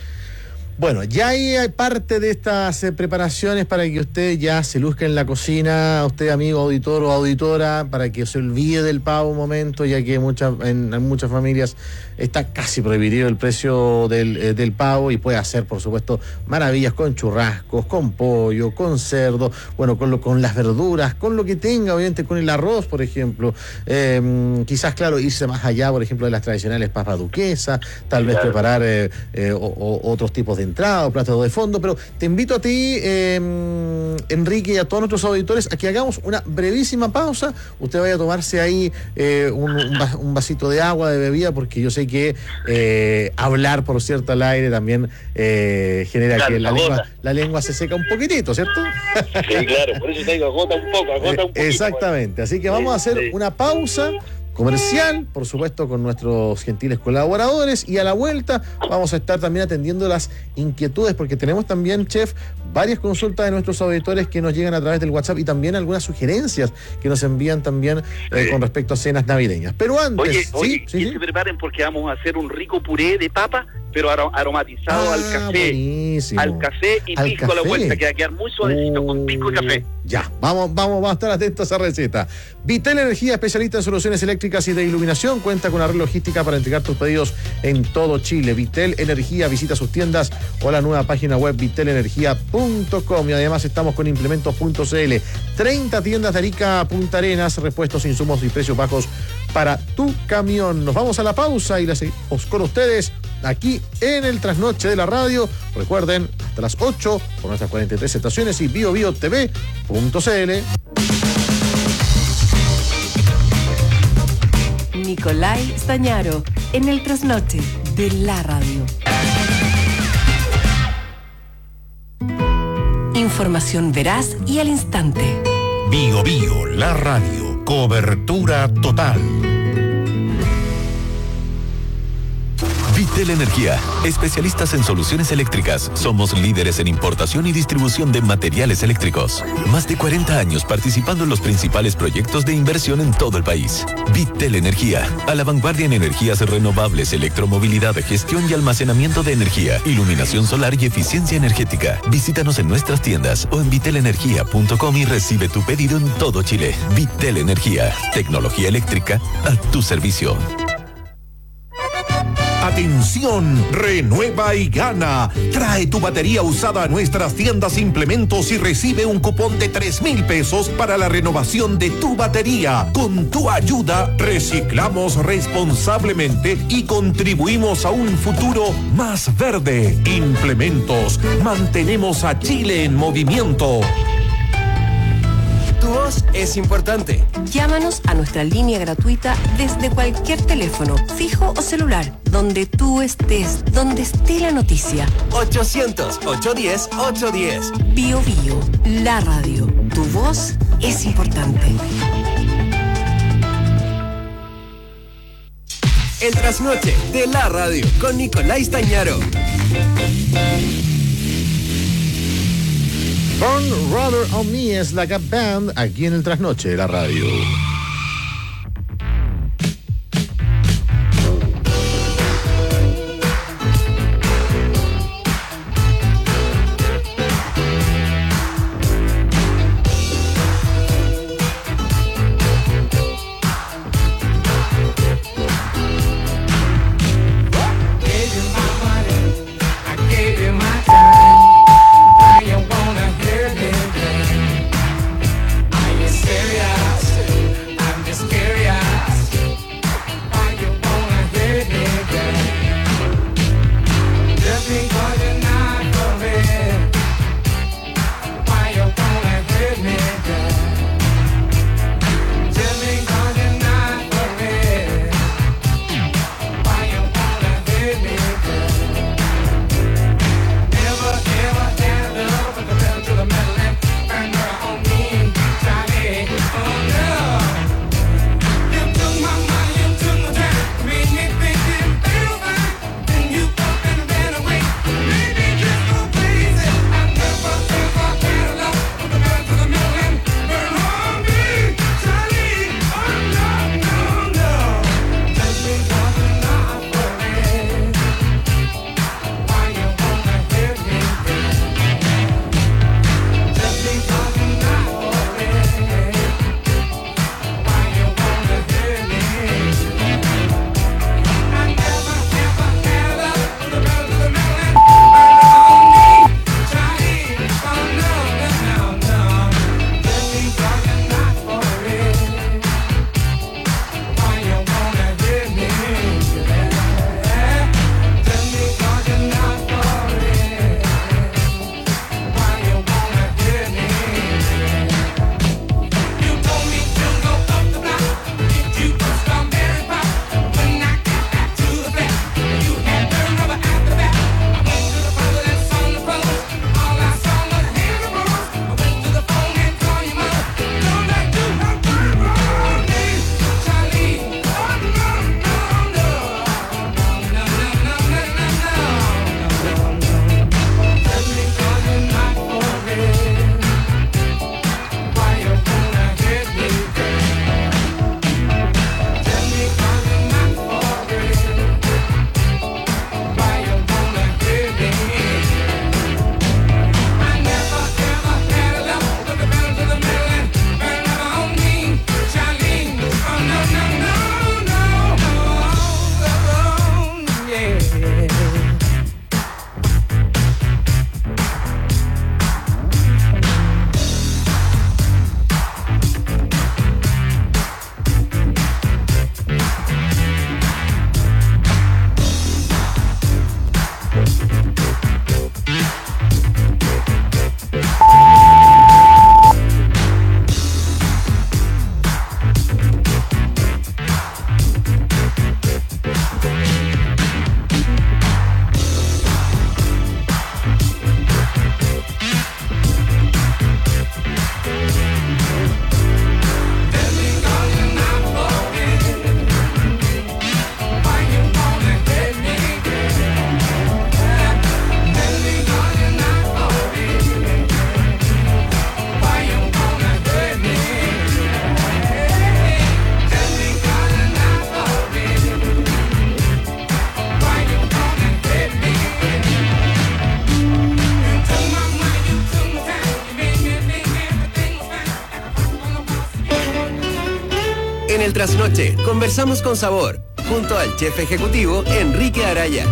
Bueno, ya hay parte de estas eh, preparaciones para que usted ya se luzca en la cocina, usted amigo auditor o auditora, para que se olvide del pavo un momento, ya que muchas en, en muchas familias está casi prohibido el precio del, eh, del pavo, y puede hacer, por supuesto, maravillas con churrascos, con pollo, con cerdo, bueno, con, lo, con las verduras, con lo que tenga, obviamente, con el arroz, por ejemplo. Eh, quizás, claro, irse más allá, por ejemplo, de las tradicionales papas duquesas, tal vez claro. preparar eh, eh, o, o, otros tipos de entrada o platos de fondo, pero te invito a ti, eh, Enrique, y a todos nuestros auditores a que hagamos una brevísima pausa. Usted vaya a tomarse ahí eh, un, un vasito de agua, de bebida, porque yo sé que eh, hablar, por cierto, al aire también eh, genera claro, que la lengua, la lengua se seca un poquitito, ¿cierto? Sí, claro, por eso te digo, agota un poco, agota un poquito. Exactamente, así que vamos a hacer sí. una pausa comercial, por supuesto, con nuestros gentiles colaboradores, y a la vuelta vamos a estar también atendiendo las inquietudes, porque tenemos también, chef, varias consultas de nuestros auditores que nos llegan a través del WhatsApp, y también algunas sugerencias que nos envían también eh, con respecto a cenas navideñas. Pero antes, oye, ¿sí? oye, ¿Sí? que ¿Sí? se preparen, porque vamos a hacer un rico puré de papa, pero aromatizado ah, al café, buenísimo. al café y al pisco café. a la vuelta, que va a quedar muy suavecito uh, con pisco y café. Ya, vamos, vamos, vamos a estar atentos a esa receta. Vitel Energía, especialista en soluciones eléctricas y de iluminación, cuenta con una red logística para entregar tus pedidos en todo Chile. Vitel Energía, visita sus tiendas o la nueva página web vitel energía punto com, y además estamos con implementos punto c l, treinta tiendas de Arica a Punta Arenas, repuestos, insumos y precios bajos para tu camión. Nos vamos a la pausa y la seguimos con ustedes aquí en el Trasnoche de la Radio. Recuerden, hasta las ocho por nuestras cuarenta y tres estaciones y bio bio t v punto c l. Nicolai Stañaro, en el Trasnoche de la Radio. Información veraz y al instante. Bio Bio, la radio, cobertura total. Vitel Energía, especialistas en soluciones eléctricas. Somos líderes en importación y distribución de materiales eléctricos. Más de cuarenta años participando en los principales proyectos de inversión en todo el país. Vitel Energía, a la vanguardia en energías renovables, electromovilidad, gestión y almacenamiento de energía, iluminación solar y eficiencia energética. Visítanos en nuestras tiendas o en vitel energía punto com y recibe tu pedido en todo Chile. Vitel Energía, tecnología eléctrica a tu servicio. Atención, renueva y gana. Trae tu batería usada a nuestras tiendas Implementos y recibe un cupón de tres mil pesos para la renovación de tu batería. Con tu ayuda, reciclamos responsablemente y contribuimos a un futuro más verde. Implementos, mantenemos a Chile en movimiento. Tu voz es importante. Llámanos a nuestra línea gratuita desde cualquier teléfono, fijo o celular, donde tú estés, donde esté la noticia. ochocientos, ochocientos diez, ochocientos diez. Bio Bio, la radio. Tu voz es importante. El Trasnoche de la Radio con Nicolai Stañaro. Burn Rather on Me es la Gap Band aquí en el Trasnoche de la Radio. Gave you my time. Now you wanna hear it again. En el Trasnoche conversamos con sabor, junto al chef ejecutivo Enrique Araya.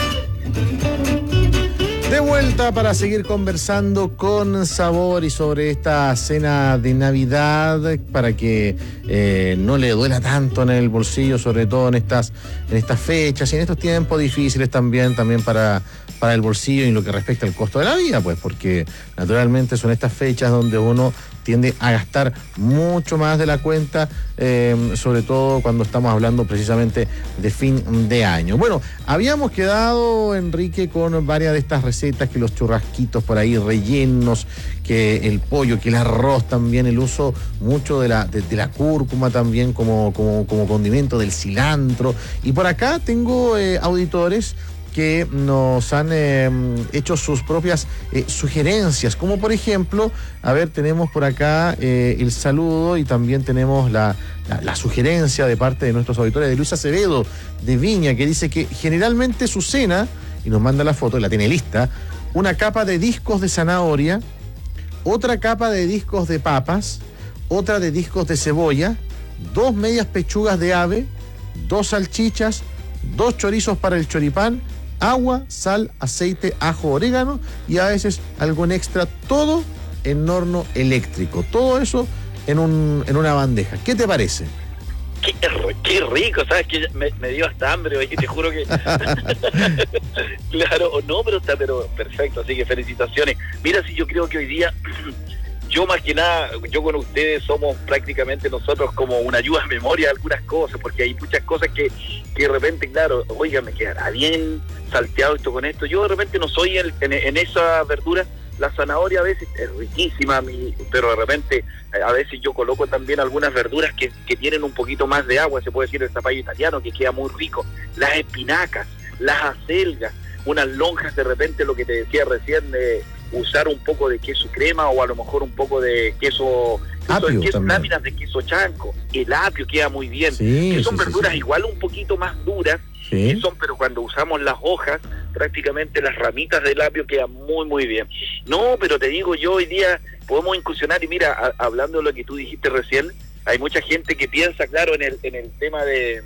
De vuelta para seguir conversando con sabor y sobre esta cena de Navidad para que eh, no le duela tanto en el bolsillo, sobre todo en estas, en estas fechas y en estos tiempos difíciles también, también para, para el bolsillo y en lo que respecta al costo de la vida, pues porque naturalmente son estas fechas donde uno tiende a gastar mucho más de la cuenta, eh, sobre todo cuando estamos hablando precisamente de fin de año. Bueno, habíamos quedado, Enrique, con varias de estas recetas, que los churrasquitos por ahí rellenos, que el pollo, que el arroz también, el uso mucho de la, de, de la cúrcuma también como, como, como condimento, del cilantro. Y por acá tengo eh, auditores que nos han eh, hecho sus propias eh, sugerencias, como por ejemplo, a ver, tenemos por acá eh, el saludo y también tenemos la, la, la sugerencia de parte de nuestros auditores de Luis Acevedo de Viña, que dice que generalmente su cena, y nos manda la foto, la tiene lista, una capa de discos de zanahoria, otra capa de discos de papas, otra de discos de cebolla, dos medias pechugas de ave, dos salchichas, dos chorizos para el choripán, agua, sal, aceite, ajo, orégano y a veces algún extra, todo en horno eléctrico. Todo eso en, un, en una bandeja. ¿Qué te parece? Qué, qué rico, ¿sabes? Que me, me dio hasta hambre, oye, te juro que... Claro, no, pero está pero perfecto, así que felicitaciones. Mira, si yo creo que hoy día... Yo más que nada, yo con ustedes somos prácticamente nosotros como una ayuda a memoria de algunas cosas, porque hay muchas cosas que, que de repente, claro, oiga, me quedará bien salteado esto con esto. Yo de repente no soy en, en, en esa verdura. La zanahoria a veces es riquísima, pero de repente a veces yo coloco también algunas verduras que, que tienen un poquito más de agua, se puede decir el zapallo italiano, que queda muy rico. Las espinacas, las acelgas, unas lonjas de repente, lo que te decía recién, de usar un poco de queso crema o a lo mejor un poco de queso, apio, queso láminas de queso chanco. El apio queda muy bien, sí, que son sí, verduras sí, sí. igual un poquito más duras, sí. que son, pero cuando usamos las hojas, prácticamente las ramitas del apio quedan muy muy bien. No, pero te digo, yo hoy día podemos incursionar y mira, a, hablando de lo que tú dijiste recién, hay mucha gente que piensa, claro, en el en el tema de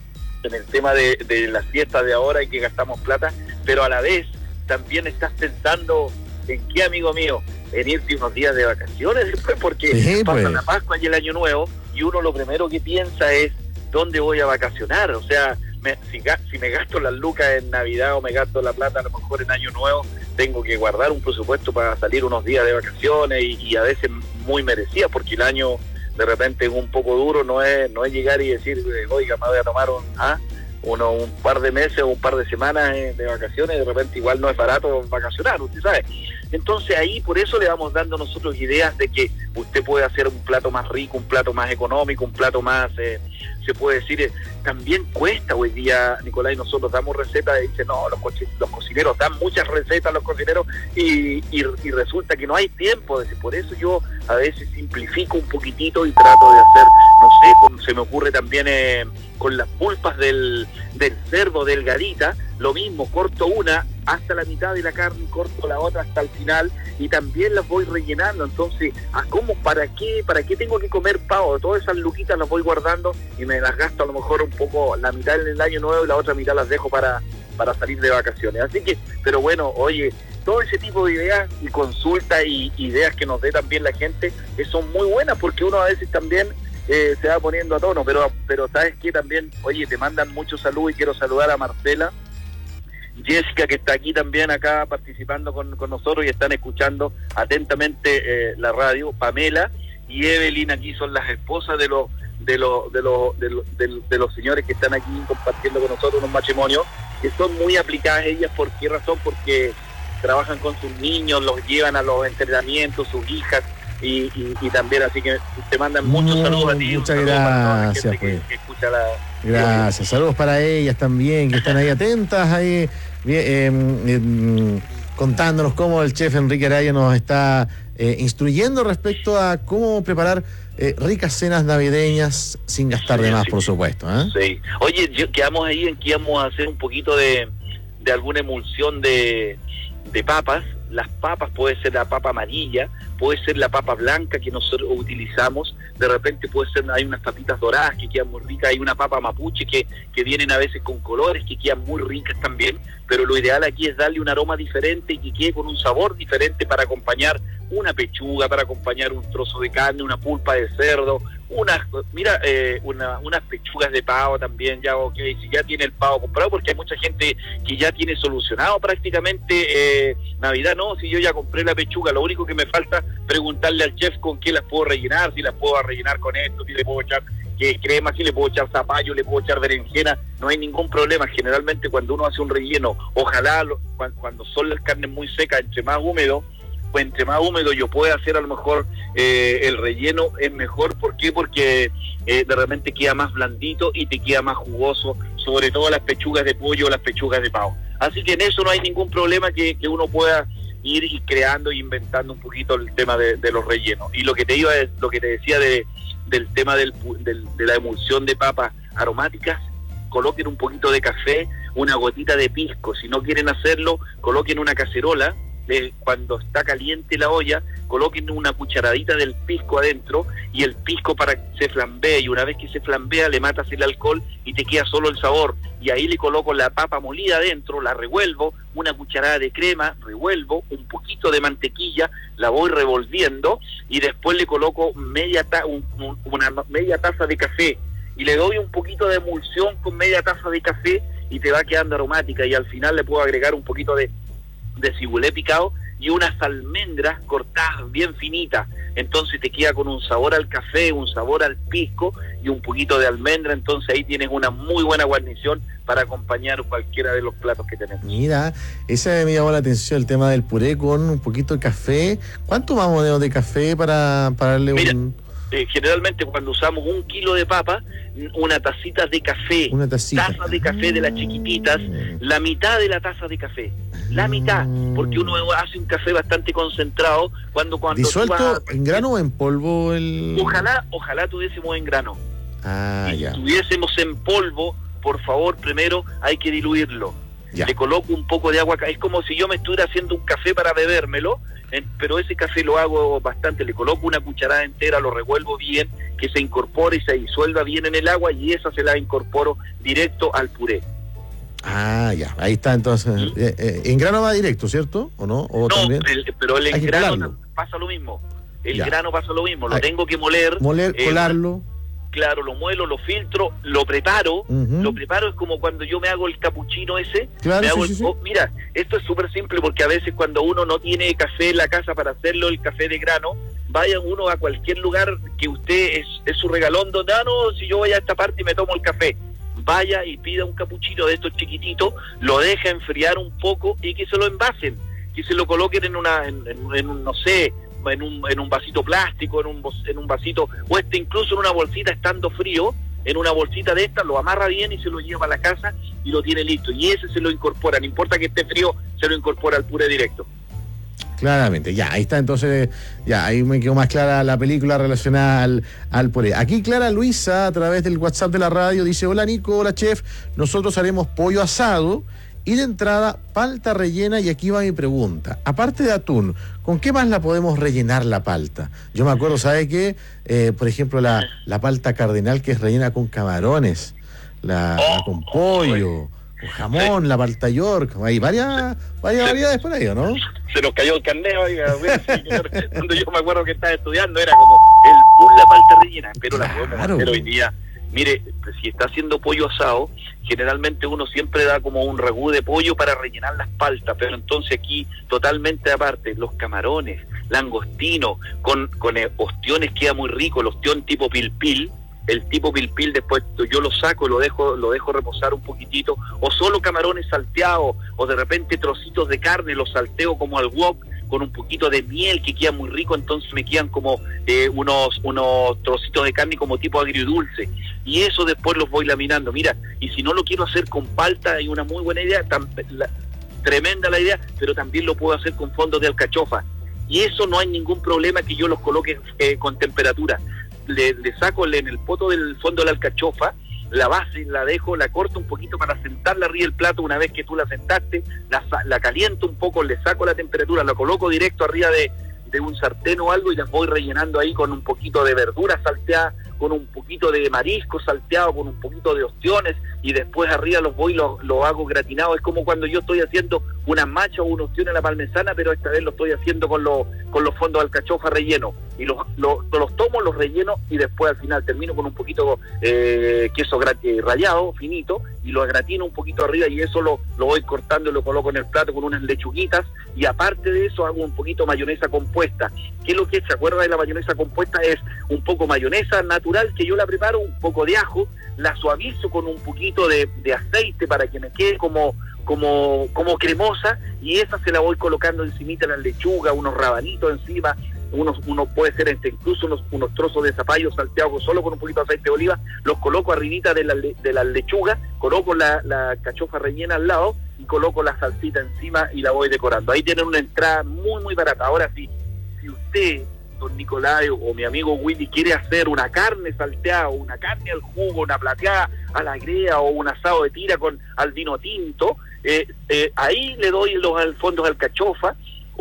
en el tema de, de las fiestas de ahora y que gastamos plata, pero a la vez también estás pensando en qué, amigo mío, en irte unos días de vacaciones después, porque sí, pasa pues. la Pascua y el Año Nuevo y uno lo primero que piensa es dónde voy a vacacionar. O sea, me, si, si me gasto las lucas en Navidad o me gasto la plata a lo mejor en Año Nuevo, tengo que guardar un presupuesto para salir unos días de vacaciones y, y a veces muy merecida, porque el año de repente es un poco duro, no es no es llegar y decir, oiga, me voy a tomar un... ¿ah? uno un par de meses o un par de semanas de vacaciones, de repente igual no es barato vacacionar, usted sabe. Entonces ahí por eso le vamos dando nosotros ideas de que usted puede hacer un plato más rico, un plato más económico, un plato más, eh, se puede decir, eh, también cuesta hoy día, Nicolás, y nosotros damos recetas y dicen, no, los, co los cocineros dan muchas recetas, los cocineros, y, y, y resulta que no hay tiempo. Por eso yo a veces simplifico un poquitito y trato de hacer, no sé, como se me ocurre también eh, con las pulpas del, del cerdo delgadita, lo mismo, corto una hasta la mitad de la carne, corto la otra hasta el final y también las voy rellenando. Entonces, ¿a cómo? ¿Para qué? ¿Para qué tengo que comer pavo? Todas esas luquitas las voy guardando y me las gasto a lo mejor un poco, la mitad en el año nuevo y la otra mitad las dejo para, para salir de vacaciones. Así que, pero bueno, oye, todo ese tipo de ideas y consultas y ideas que nos dé también la gente, que son muy buenas, porque uno a veces también eh, se va poniendo a tono, pero, pero ¿sabes qué? También, oye, te mandan mucho salud y quiero saludar a Marcela, Jessica, que está aquí también acá participando con, con nosotros y están escuchando atentamente eh, la radio. Pamela y Evelyn aquí son las esposas de los de los de los de los, de los, de los señores que están aquí compartiendo con nosotros un matrimonio, que son muy aplicadas ellas. ¿Por qué razón? Porque trabajan con sus niños, los llevan a los entrenamientos, sus hijas y, y, y también, así que te mandan muchos no, saludos a ti. Muchas gracias, pues. Que, que escucha la, gracias, saludos para ellas también, que están ahí atentas, ahí bien, eh, eh, contándonos cómo el chef Enrique Araya nos está eh, instruyendo respecto a cómo preparar eh, ricas cenas navideñas sin gastar sí, de más, sí. por supuesto. ¿eh? Sí. Oye, yo, quedamos ahí en que íbamos a hacer un poquito de, de alguna emulsión de, de papas, las papas, puede ser la papa amarilla, puede ser la papa blanca que nosotros utilizamos, de repente puede ser, hay unas papitas doradas que quedan muy ricas, hay una papa mapuche que, que vienen a veces con colores que quedan muy ricas también, pero lo ideal aquí es darle un aroma diferente y que quede con un sabor diferente para acompañar una pechuga, para acompañar un trozo de carne, una pulpa de cerdo, unas, mira, eh, una, unas pechugas de pavo también, ya ok, si ya tiene el pavo comprado, porque hay mucha gente que ya tiene solucionado prácticamente eh, Navidad, no, si yo ya compré la pechuga, lo único que me falta preguntarle al chef con qué las puedo rellenar, si las puedo rellenar con esto, si le puedo echar que crema, si le puedo echar zapallo, le puedo echar berenjena, no hay ningún problema. Generalmente cuando uno hace un relleno, ojalá lo, cuando, cuando son las carnes muy secas, entre más húmedo, pues entre más húmedo yo puedo hacer a lo mejor eh, el relleno es mejor. ¿Por qué? Porque eh, de repente queda más blandito y te queda más jugoso, sobre todo las pechugas de pollo o las pechugas de pavo. Así que en eso no hay ningún problema que, que uno pueda ir y creando e inventando un poquito el tema de, de los rellenos. Y lo que te iba, lo que te decía de, del tema del, del, de la emulsión de papas aromáticas, coloquen un poquito de café, una gotita de pisco. Si no quieren hacerlo, coloquen una cacerola. Eh, cuando está caliente la olla, coloquen una cucharadita del pisco adentro y el pisco para que se flambee, y una vez que se flambea le matas el alcohol y te queda solo el sabor, y ahí le coloco la papa molida adentro, la revuelvo, una cucharada de crema, revuelvo, un poquito de mantequilla, la voy revolviendo y después le coloco media ta- un, un, una media taza de café y le doy un poquito de emulsión con media taza de café y te va quedando aromática, y al final le puedo agregar un poquito de de cibulé picado y unas almendras cortadas bien finitas, entonces te queda con un sabor al café, un sabor al pisco y un poquito de almendra, entonces ahí tienes una muy buena guarnición para acompañar cualquiera de los platos que tenemos. Mira, esa me llamó la atención, el tema del puré con un poquito de café. ¿Cuánto más o menos de café para, para darle Mira. un...? Eh, generalmente cuando usamos un kilo de papa, una tacita de café, una tacita. taza de café de las chiquititas, la mitad de la taza de café, la mitad, porque uno hace un café bastante concentrado cuando cuando ¿Disuelto vas, en grano o en polvo? el Ojalá, ojalá tuviésemos en grano. Ah, si ya. tuviésemos en polvo, por favor, primero hay que diluirlo. Ya. Le coloco un poco de agua, es como si yo me estuviera haciendo un café para bebérmelo, eh, pero ese café lo hago bastante, le coloco una cucharada entera, lo revuelvo bien, que se incorpore y se disuelva bien en el agua, y esa se la incorporo directo al puré. Ah, ya, ahí está entonces. ¿Mm? Eh, eh, en grano va directo, ¿cierto? ¿O no? ¿O no, también? El, pero el en grano pasa lo mismo, el ya. grano pasa lo mismo, lo Ay. tengo que moler. Moler, eh, colarlo. Claro, lo muelo, lo filtro, lo preparo, uh-huh. lo preparo es como cuando yo me hago el capuchino ese, claro, me hago sí, el, sí, oh, mira, esto es súper simple porque a veces cuando uno no tiene café en la casa para hacerlo, el café de grano, vaya uno a cualquier lugar que usted es, es su regalón donde, ah, no, si yo voy a esta parte y me tomo el café, vaya y pida un capuchino de estos chiquititos, lo deja enfriar un poco y que se lo envasen, que se lo coloquen en una, en, en, en un, no sé, en un, en un vasito plástico, en un, en un vasito, o este incluso en una bolsita estando frío, en una bolsita de estas, lo amarra bien y se lo lleva a la casa y lo tiene listo, y ese se lo incorpora, no importa que esté frío, se lo incorpora al puré directo. Claramente, ya, ahí está entonces, ya, ahí me quedó más clara la película relacionada al, al puré. Aquí Clara Luisa, a través del WhatsApp de la radio, dice: hola Nico, hola chef, nosotros haremos pollo asado y de entrada palta rellena, y aquí va mi pregunta. Aparte de atún, ¿con qué más la podemos rellenar la palta? Yo me acuerdo, ¿sabe qué? Eh, por ejemplo, la, la palta cardenal, que es rellena con camarones, la, oh, la con pollo, oh, con jamón, sí. La palta York, hay varias, varias variedades por ahí, ¿o no? Se nos cayó el carnet, oiga, cuando yo me acuerdo que estaba estudiando era como el bull la palta rellena, pero claro. La podemos hacer hoy día. Mire, si está haciendo pollo asado, generalmente uno siempre da como un ragú de pollo para rellenar las paltas, pero entonces aquí totalmente aparte, los camarones, langostino, con, con ostiones queda muy rico, el ostión tipo pilpil, el tipo pilpil después yo lo saco, lo dejo, lo dejo reposar un poquitito, o solo camarones salteados, o de repente trocitos de carne, los salteo como al wok, con un poquito de miel que queda muy rico, entonces me quedan como eh, unos unos trocitos de carne como tipo agridulce, y eso después los voy laminando. Mira, y si no lo quiero hacer con palta, hay una muy buena idea, tan, la, tremenda la idea, pero también lo puedo hacer con fondos de alcachofa, y eso no hay ningún problema que yo los coloque eh, con temperatura. Le, le saco en el poto del fondo de la alcachofa la base la dejo, la corto un poquito para sentarla arriba del plato. Una vez que tú la sentaste, la, la caliento un poco, le saco la temperatura, la coloco directo arriba de, de un sartén o algo y las voy rellenando ahí con un poquito de verdura salteada, con un poquito de marisco salteado, con un poquito de ostiones, y después arriba los voy, los lo hago gratinado. Es como cuando yo estoy haciendo una macha o un ostión a la parmesana, pero esta vez lo estoy haciendo con, lo, con los fondos de alcachofa relleno. Y los, los, los tomo, los relleno, y después al final termino con un poquito eh, queso grat- rallado, finito, y lo gratino un poquito arriba, y eso lo, lo voy cortando y lo coloco en el plato con unas lechuguitas, y aparte de eso hago un poquito mayonesa compuesta. ¿Qué es lo que se acuerda de la mayonesa compuesta? Es un poco mayonesa natural que yo la preparo, un poco de ajo, la suavizo con un poquito de, de aceite para que me quede como como como cremosa, y esa se la voy colocando encimita de la lechuga, unos rabanitos encima, unos uno puede ser este, incluso unos, unos trozos de zapallo salteados solo con un poquito de aceite de oliva, los coloco arribita de la, de la lechuga, coloco la, la cachofa rellena al lado y coloco la salsita encima y la voy decorando. Ahí tienen una entrada muy muy barata. Ahora sí, si usted, don Nicolás o mi amigo Willy, quiere hacer una carne salteada, o una carne al jugo, una plateada a la grea, o un asado de tira con al vino tinto, eh, eh, ahí le doy los al fondos de alcachofa,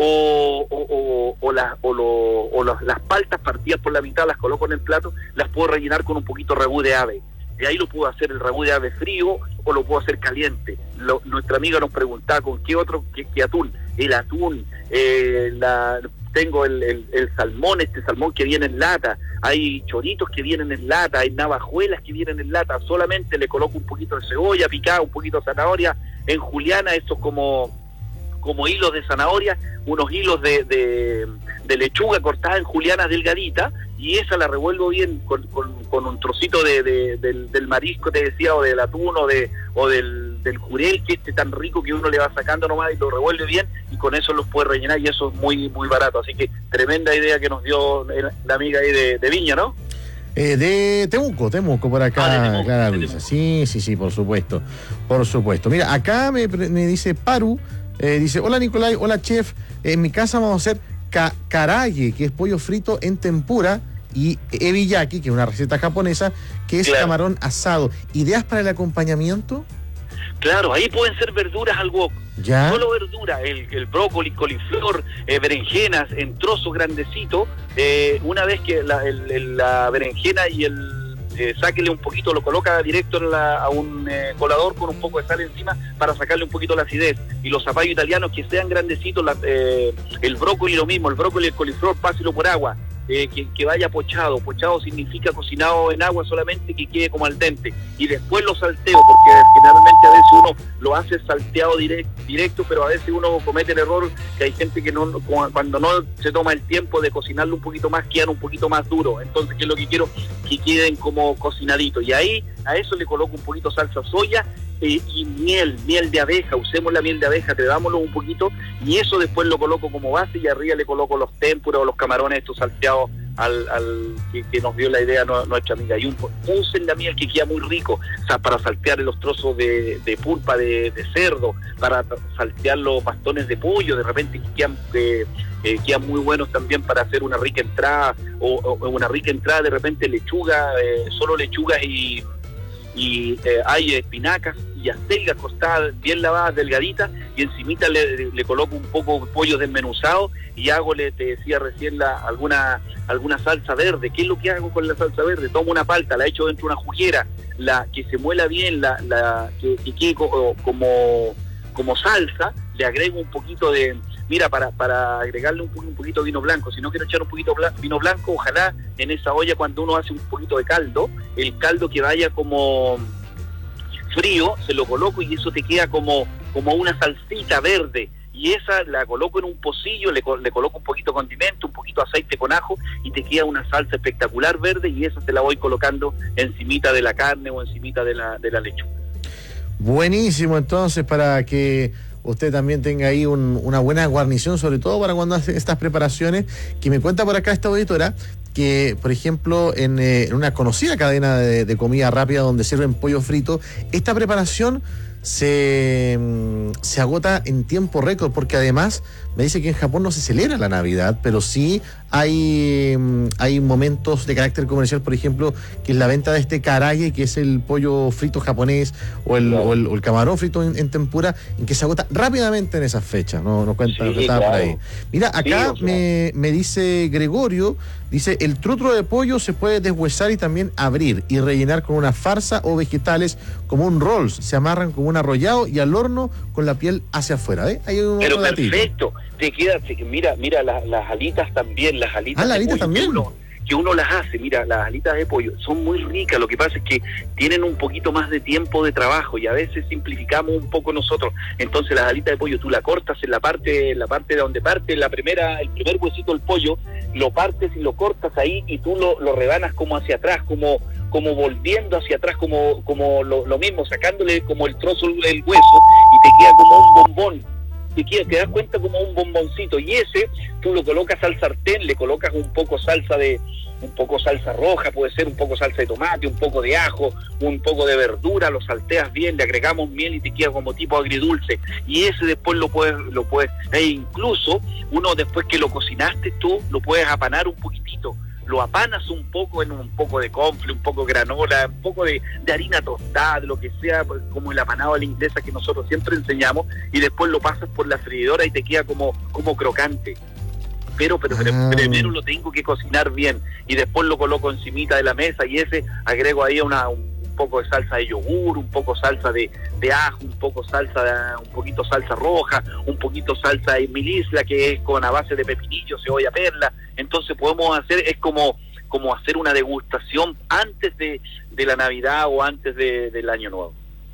o, o, o, o, la, o, lo, o las, las paltas partidas por la mitad, las coloco en el plato, las puedo rellenar con un poquito de ragú de ave. De ahí lo puedo hacer el ragú de ave frío o lo puedo hacer caliente. Lo, nuestra amiga nos preguntaba con qué otro, qué, qué atún. El atún, eh, la, tengo el, el, el salmón, este salmón que viene en lata, hay choritos que vienen en lata, hay navajuelas que vienen en lata. Solamente le coloco un poquito de cebolla picada, un poquito de zanahoria en juliana, estos como... como hilos de zanahoria, unos hilos de, de, de lechuga cortada en julianas delgaditas, y esa la revuelvo bien con, con, con un trocito de, de, del, del marisco, te decía, o del atún, o, de, o del, del jurel, que este tan rico que uno le va sacando nomás, y lo revuelve bien, y con eso los puede rellenar, y eso es muy muy barato. Así que tremenda idea que nos dio la amiga ahí de, de Viña, ¿no? Eh, de Temuco, Temuco por acá, ah, Temuco, Clara Luisa. Sí, sí, sí, por supuesto, por supuesto. Mira, acá me, me dice Paru, eh, dice, hola Nicolai, hola chef, en mi casa vamos a hacer ka karaage, que es pollo frito en tempura, y ebiyaki, que es una receta japonesa, que es claro, camarón asado. ¿Ideas para el acompañamiento? Claro, ahí pueden ser verduras al wok. ¿Ya? Solo verdura, el, el brócoli, coliflor, eh, berenjenas en trozos grandecitos. Eh, una vez que la, el, el, la berenjena y el eh, sáquele un poquito, lo coloca directo en la, a un eh, colador con un poco de sal encima para sacarle un poquito la acidez. Y los zapallos italianos que sean grandecitos, la, eh, el brócoli lo mismo, el brócoli y el coliflor, páselo por agua. Eh, que, que vaya pochado. Pochado significa cocinado en agua solamente, que quede como al dente, y después lo salteo, porque generalmente a veces uno lo hace salteado direct, directo, pero a veces uno comete el error que hay gente que no, cuando no se toma el tiempo de cocinarlo un poquito más, quedan un poquito más duro. Entonces, ¿qué es lo que quiero? Que queden como cocinaditos, y ahí a eso le coloco un poquito salsa soya eh, y miel, miel de abeja. Usemos la miel de abeja, te dámoslo un poquito, y eso después lo coloco como base, y arriba le coloco los témpuras o los camarones estos salteados al, al que, que nos dio la idea nuestra amiga. Y un usen la miel, que queda muy rico, o sea, para saltear los trozos de, de pulpa de, de cerdo, para saltear los bastones de pollo, de repente que quedan, eh, eh, quedan muy buenos también para hacer una rica entrada, o, o una rica entrada de repente lechuga, eh, solo lechugas y y eh, hay espinacas y acelgas cortadas, bien lavadas, delgaditas, y encimita le, le coloco un poco de pollo desmenuzado, y hago, le, te decía recién, la, alguna alguna salsa verde. ¿Qué es lo que hago con la salsa verde? Tomo una palta, la echo dentro de una juguera, la que se muela bien, la, la que, que quede como, como, como salsa, le agrego un poquito de... Mira, para, para agregarle un, un poquito de vino blanco, si no quiero echar un poquito de vino blanco, ojalá en esa olla, cuando uno hace un poquito de caldo, el caldo que vaya como frío, se lo coloco, y eso te queda como, como una salsita verde, y esa la coloco en un pocillo, le, le coloco un poquito de condimento, un poquito de aceite con ajo, y te queda una salsa espectacular verde, y esa se la voy colocando encimita de la carne o encimita de la, de la lechuga. Buenísimo, entonces, para que usted también tenga ahí un, una buena guarnición, sobre todo para cuando hace estas preparaciones, que me cuenta por acá esta auditora que, por ejemplo, en, eh, en una conocida cadena de, de comida rápida donde sirven pollo frito, esta preparación se, se agota en tiempo récord, porque además me dice que en Japón no se celebra la Navidad, pero sí hay, hay momentos de carácter comercial, por ejemplo, que es la venta de este karaage, que es el pollo frito japonés o el, Claro. o el, o el camarón frito en, en tempura, en que se agota rápidamente en esas fechas, no, no cuenta Sí, lo que estaba por claro. ahí. Mira, acá Sí, o sea. me, me dice Gregorio, dice, el trutro de pollo se puede deshuesar y también abrir y rellenar con una farsa o vegetales como un rolls, se amarran como un arrollado y al horno con la piel hacia afuera, ¿eh? Hay un Pero otro datito. perfecto, te queda, te- mira, mira la- las alitas también, las alitas Ah, las de alitas pollo también. que uno, que uno las hace, mira, las alitas de pollo son muy ricas, lo que pasa es que tienen un poquito más de tiempo de trabajo y a veces simplificamos un poco nosotros. Entonces las alitas de pollo tú la cortas en la parte, en la parte de donde parte la primera, el primer huesito del pollo, lo partes y lo cortas ahí y tú lo, lo rebanas como hacia atrás, como como volviendo hacia atrás, como como lo, lo mismo, sacándole como el trozo el hueso y te queda como un bombón. Te, queda, te das cuenta como un bomboncito y ese tú lo colocas al sartén, le colocas un poco salsa de un poco salsa roja, puede ser un poco salsa de tomate, un poco de ajo, un poco de verdura, lo salteas bien, le agregamos miel y te queda como tipo agridulce y ese después lo puedes lo puedes e incluso uno después que lo cocinaste tú lo puedes apanar un poquitito, lo apanas un poco en un poco de confle, un poco de granola, un poco de, de harina tostada, de lo que sea, pues, como el apanado a la inglesa que nosotros siempre enseñamos, y después lo pasas por la freidora y te queda como, como crocante. Pero, pero, pero Ah. primero lo tengo que cocinar bien y después lo coloco encimita de la mesa y ese agrego ahí una, un poco de salsa de yogur, un poco salsa de, de ajo, un poco salsa, de, un poquito salsa roja, un poquito salsa de milisla que es con a base de pepinillo, cebolla perla. Entonces podemos hacer, es como como hacer una degustación antes de, de la Navidad o antes de, del Año Nuevo.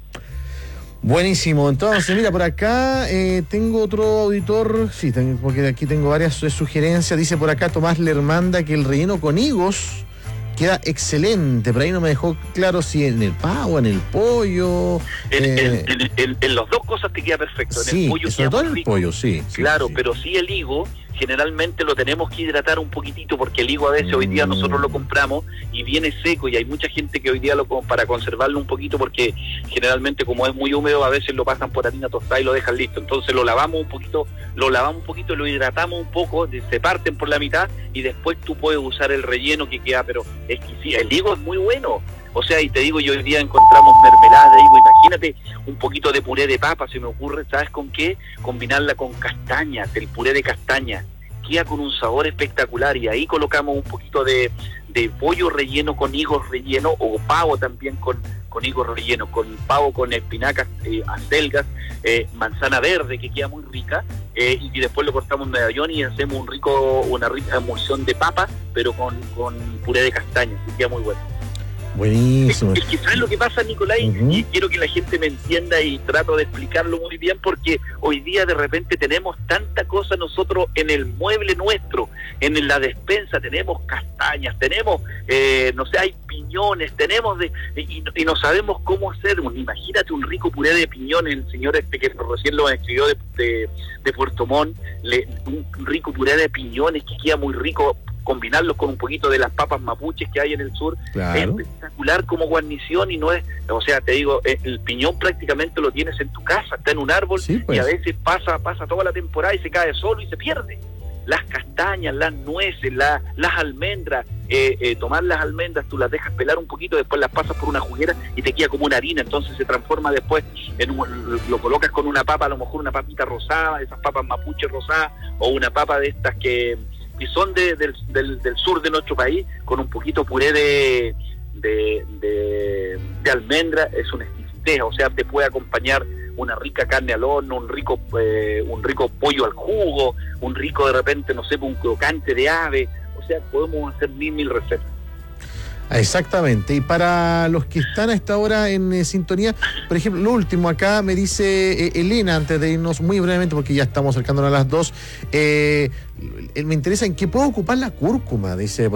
Buenísimo, entonces mira, por acá eh, tengo otro auditor, sí, tengo, porque aquí tengo varias eh, sugerencias, dice por acá Tomás Lermanda que el relleno con higos queda excelente, pero ahí no me dejó claro si en el pavo, en el pollo. En, eh, en, en, en, en las dos cosas te queda perfecto, en sí, el pollo sobre queda todo muy en el rico. pollo, sí. sí, Claro, sí. pero sí el higo, generalmente lo tenemos que hidratar un poquitito porque el higo a veces hoy día nosotros lo compramos y viene seco y hay mucha gente que hoy día lo para conservarlo un poquito porque generalmente como es muy húmedo a veces lo pasan por harina tostada y lo dejan listo, entonces lo lavamos un poquito, lo lavamos un poquito, lo hidratamos un poco, se parten por la mitad y después tú puedes usar el relleno que queda, pero exquisito, el higo es muy bueno. O sea, y te digo, yo hoy día encontramos mermelada de higo, imagínate un poquito de puré de papa, se me ocurre, ¿sabes con qué? Combinarla con castañas, el puré de castaña, queda con un sabor espectacular y ahí colocamos un poquito de, de pollo relleno con higos relleno o pavo también con, con higos relleno, con pavo con espinacas, eh, acelgas, eh, manzana verde que queda muy rica eh, y después lo cortamos en medallón y hacemos un rico una rica emulsión de papa pero con, con puré de castaña, que queda muy bueno. Buenísimo. Es que ¿sabes lo que pasa, Nicolai? Uh-huh. Y quiero que la gente me entienda y trato de explicarlo muy bien porque hoy día de repente tenemos tanta cosa nosotros en el mueble nuestro, en la despensa tenemos castañas, tenemos, eh, no sé, hay piñones, tenemos de y, y no sabemos cómo hacer. Imagínate un rico puré de piñones, el señor este que recién lo escribió de, de, de Puerto Montt, le, un rico puré de piñones que queda muy rico, combinarlos con un poquito de las papas mapuches que hay en el sur, Claro. es espectacular como guarnición y no es, o sea, te digo, el piñón prácticamente lo tienes en tu casa, está en un árbol Sí, pues. y a veces pasa pasa toda la temporada y se cae solo y se pierde. Las castañas, las nueces, la, las almendras, eh, eh, tomar las almendras, tú las dejas pelar un poquito, después las pasas por una juguera y te queda como una harina, entonces se transforma después, en un, lo colocas con una papa, a lo mejor una papita rosada, esas papas mapuches rosadas, o una papa de estas que y son de, del, del, del sur de nuestro país, con un poquito puré de, de, de, de almendra, es una exquisitez, o sea, te puede acompañar una rica carne al horno, un rico eh, un rico pollo al jugo, un rico de repente, no sé, un crocante de ave, o sea, podemos hacer mil, mil recetas. Exactamente, y para los que están a esta hora en eh, sintonía, por ejemplo, lo último acá me dice eh, Elena, antes de irnos muy brevemente, porque ya estamos acercándonos a las dos, eh, me interesa en qué puedo ocupar la cúrcuma, dice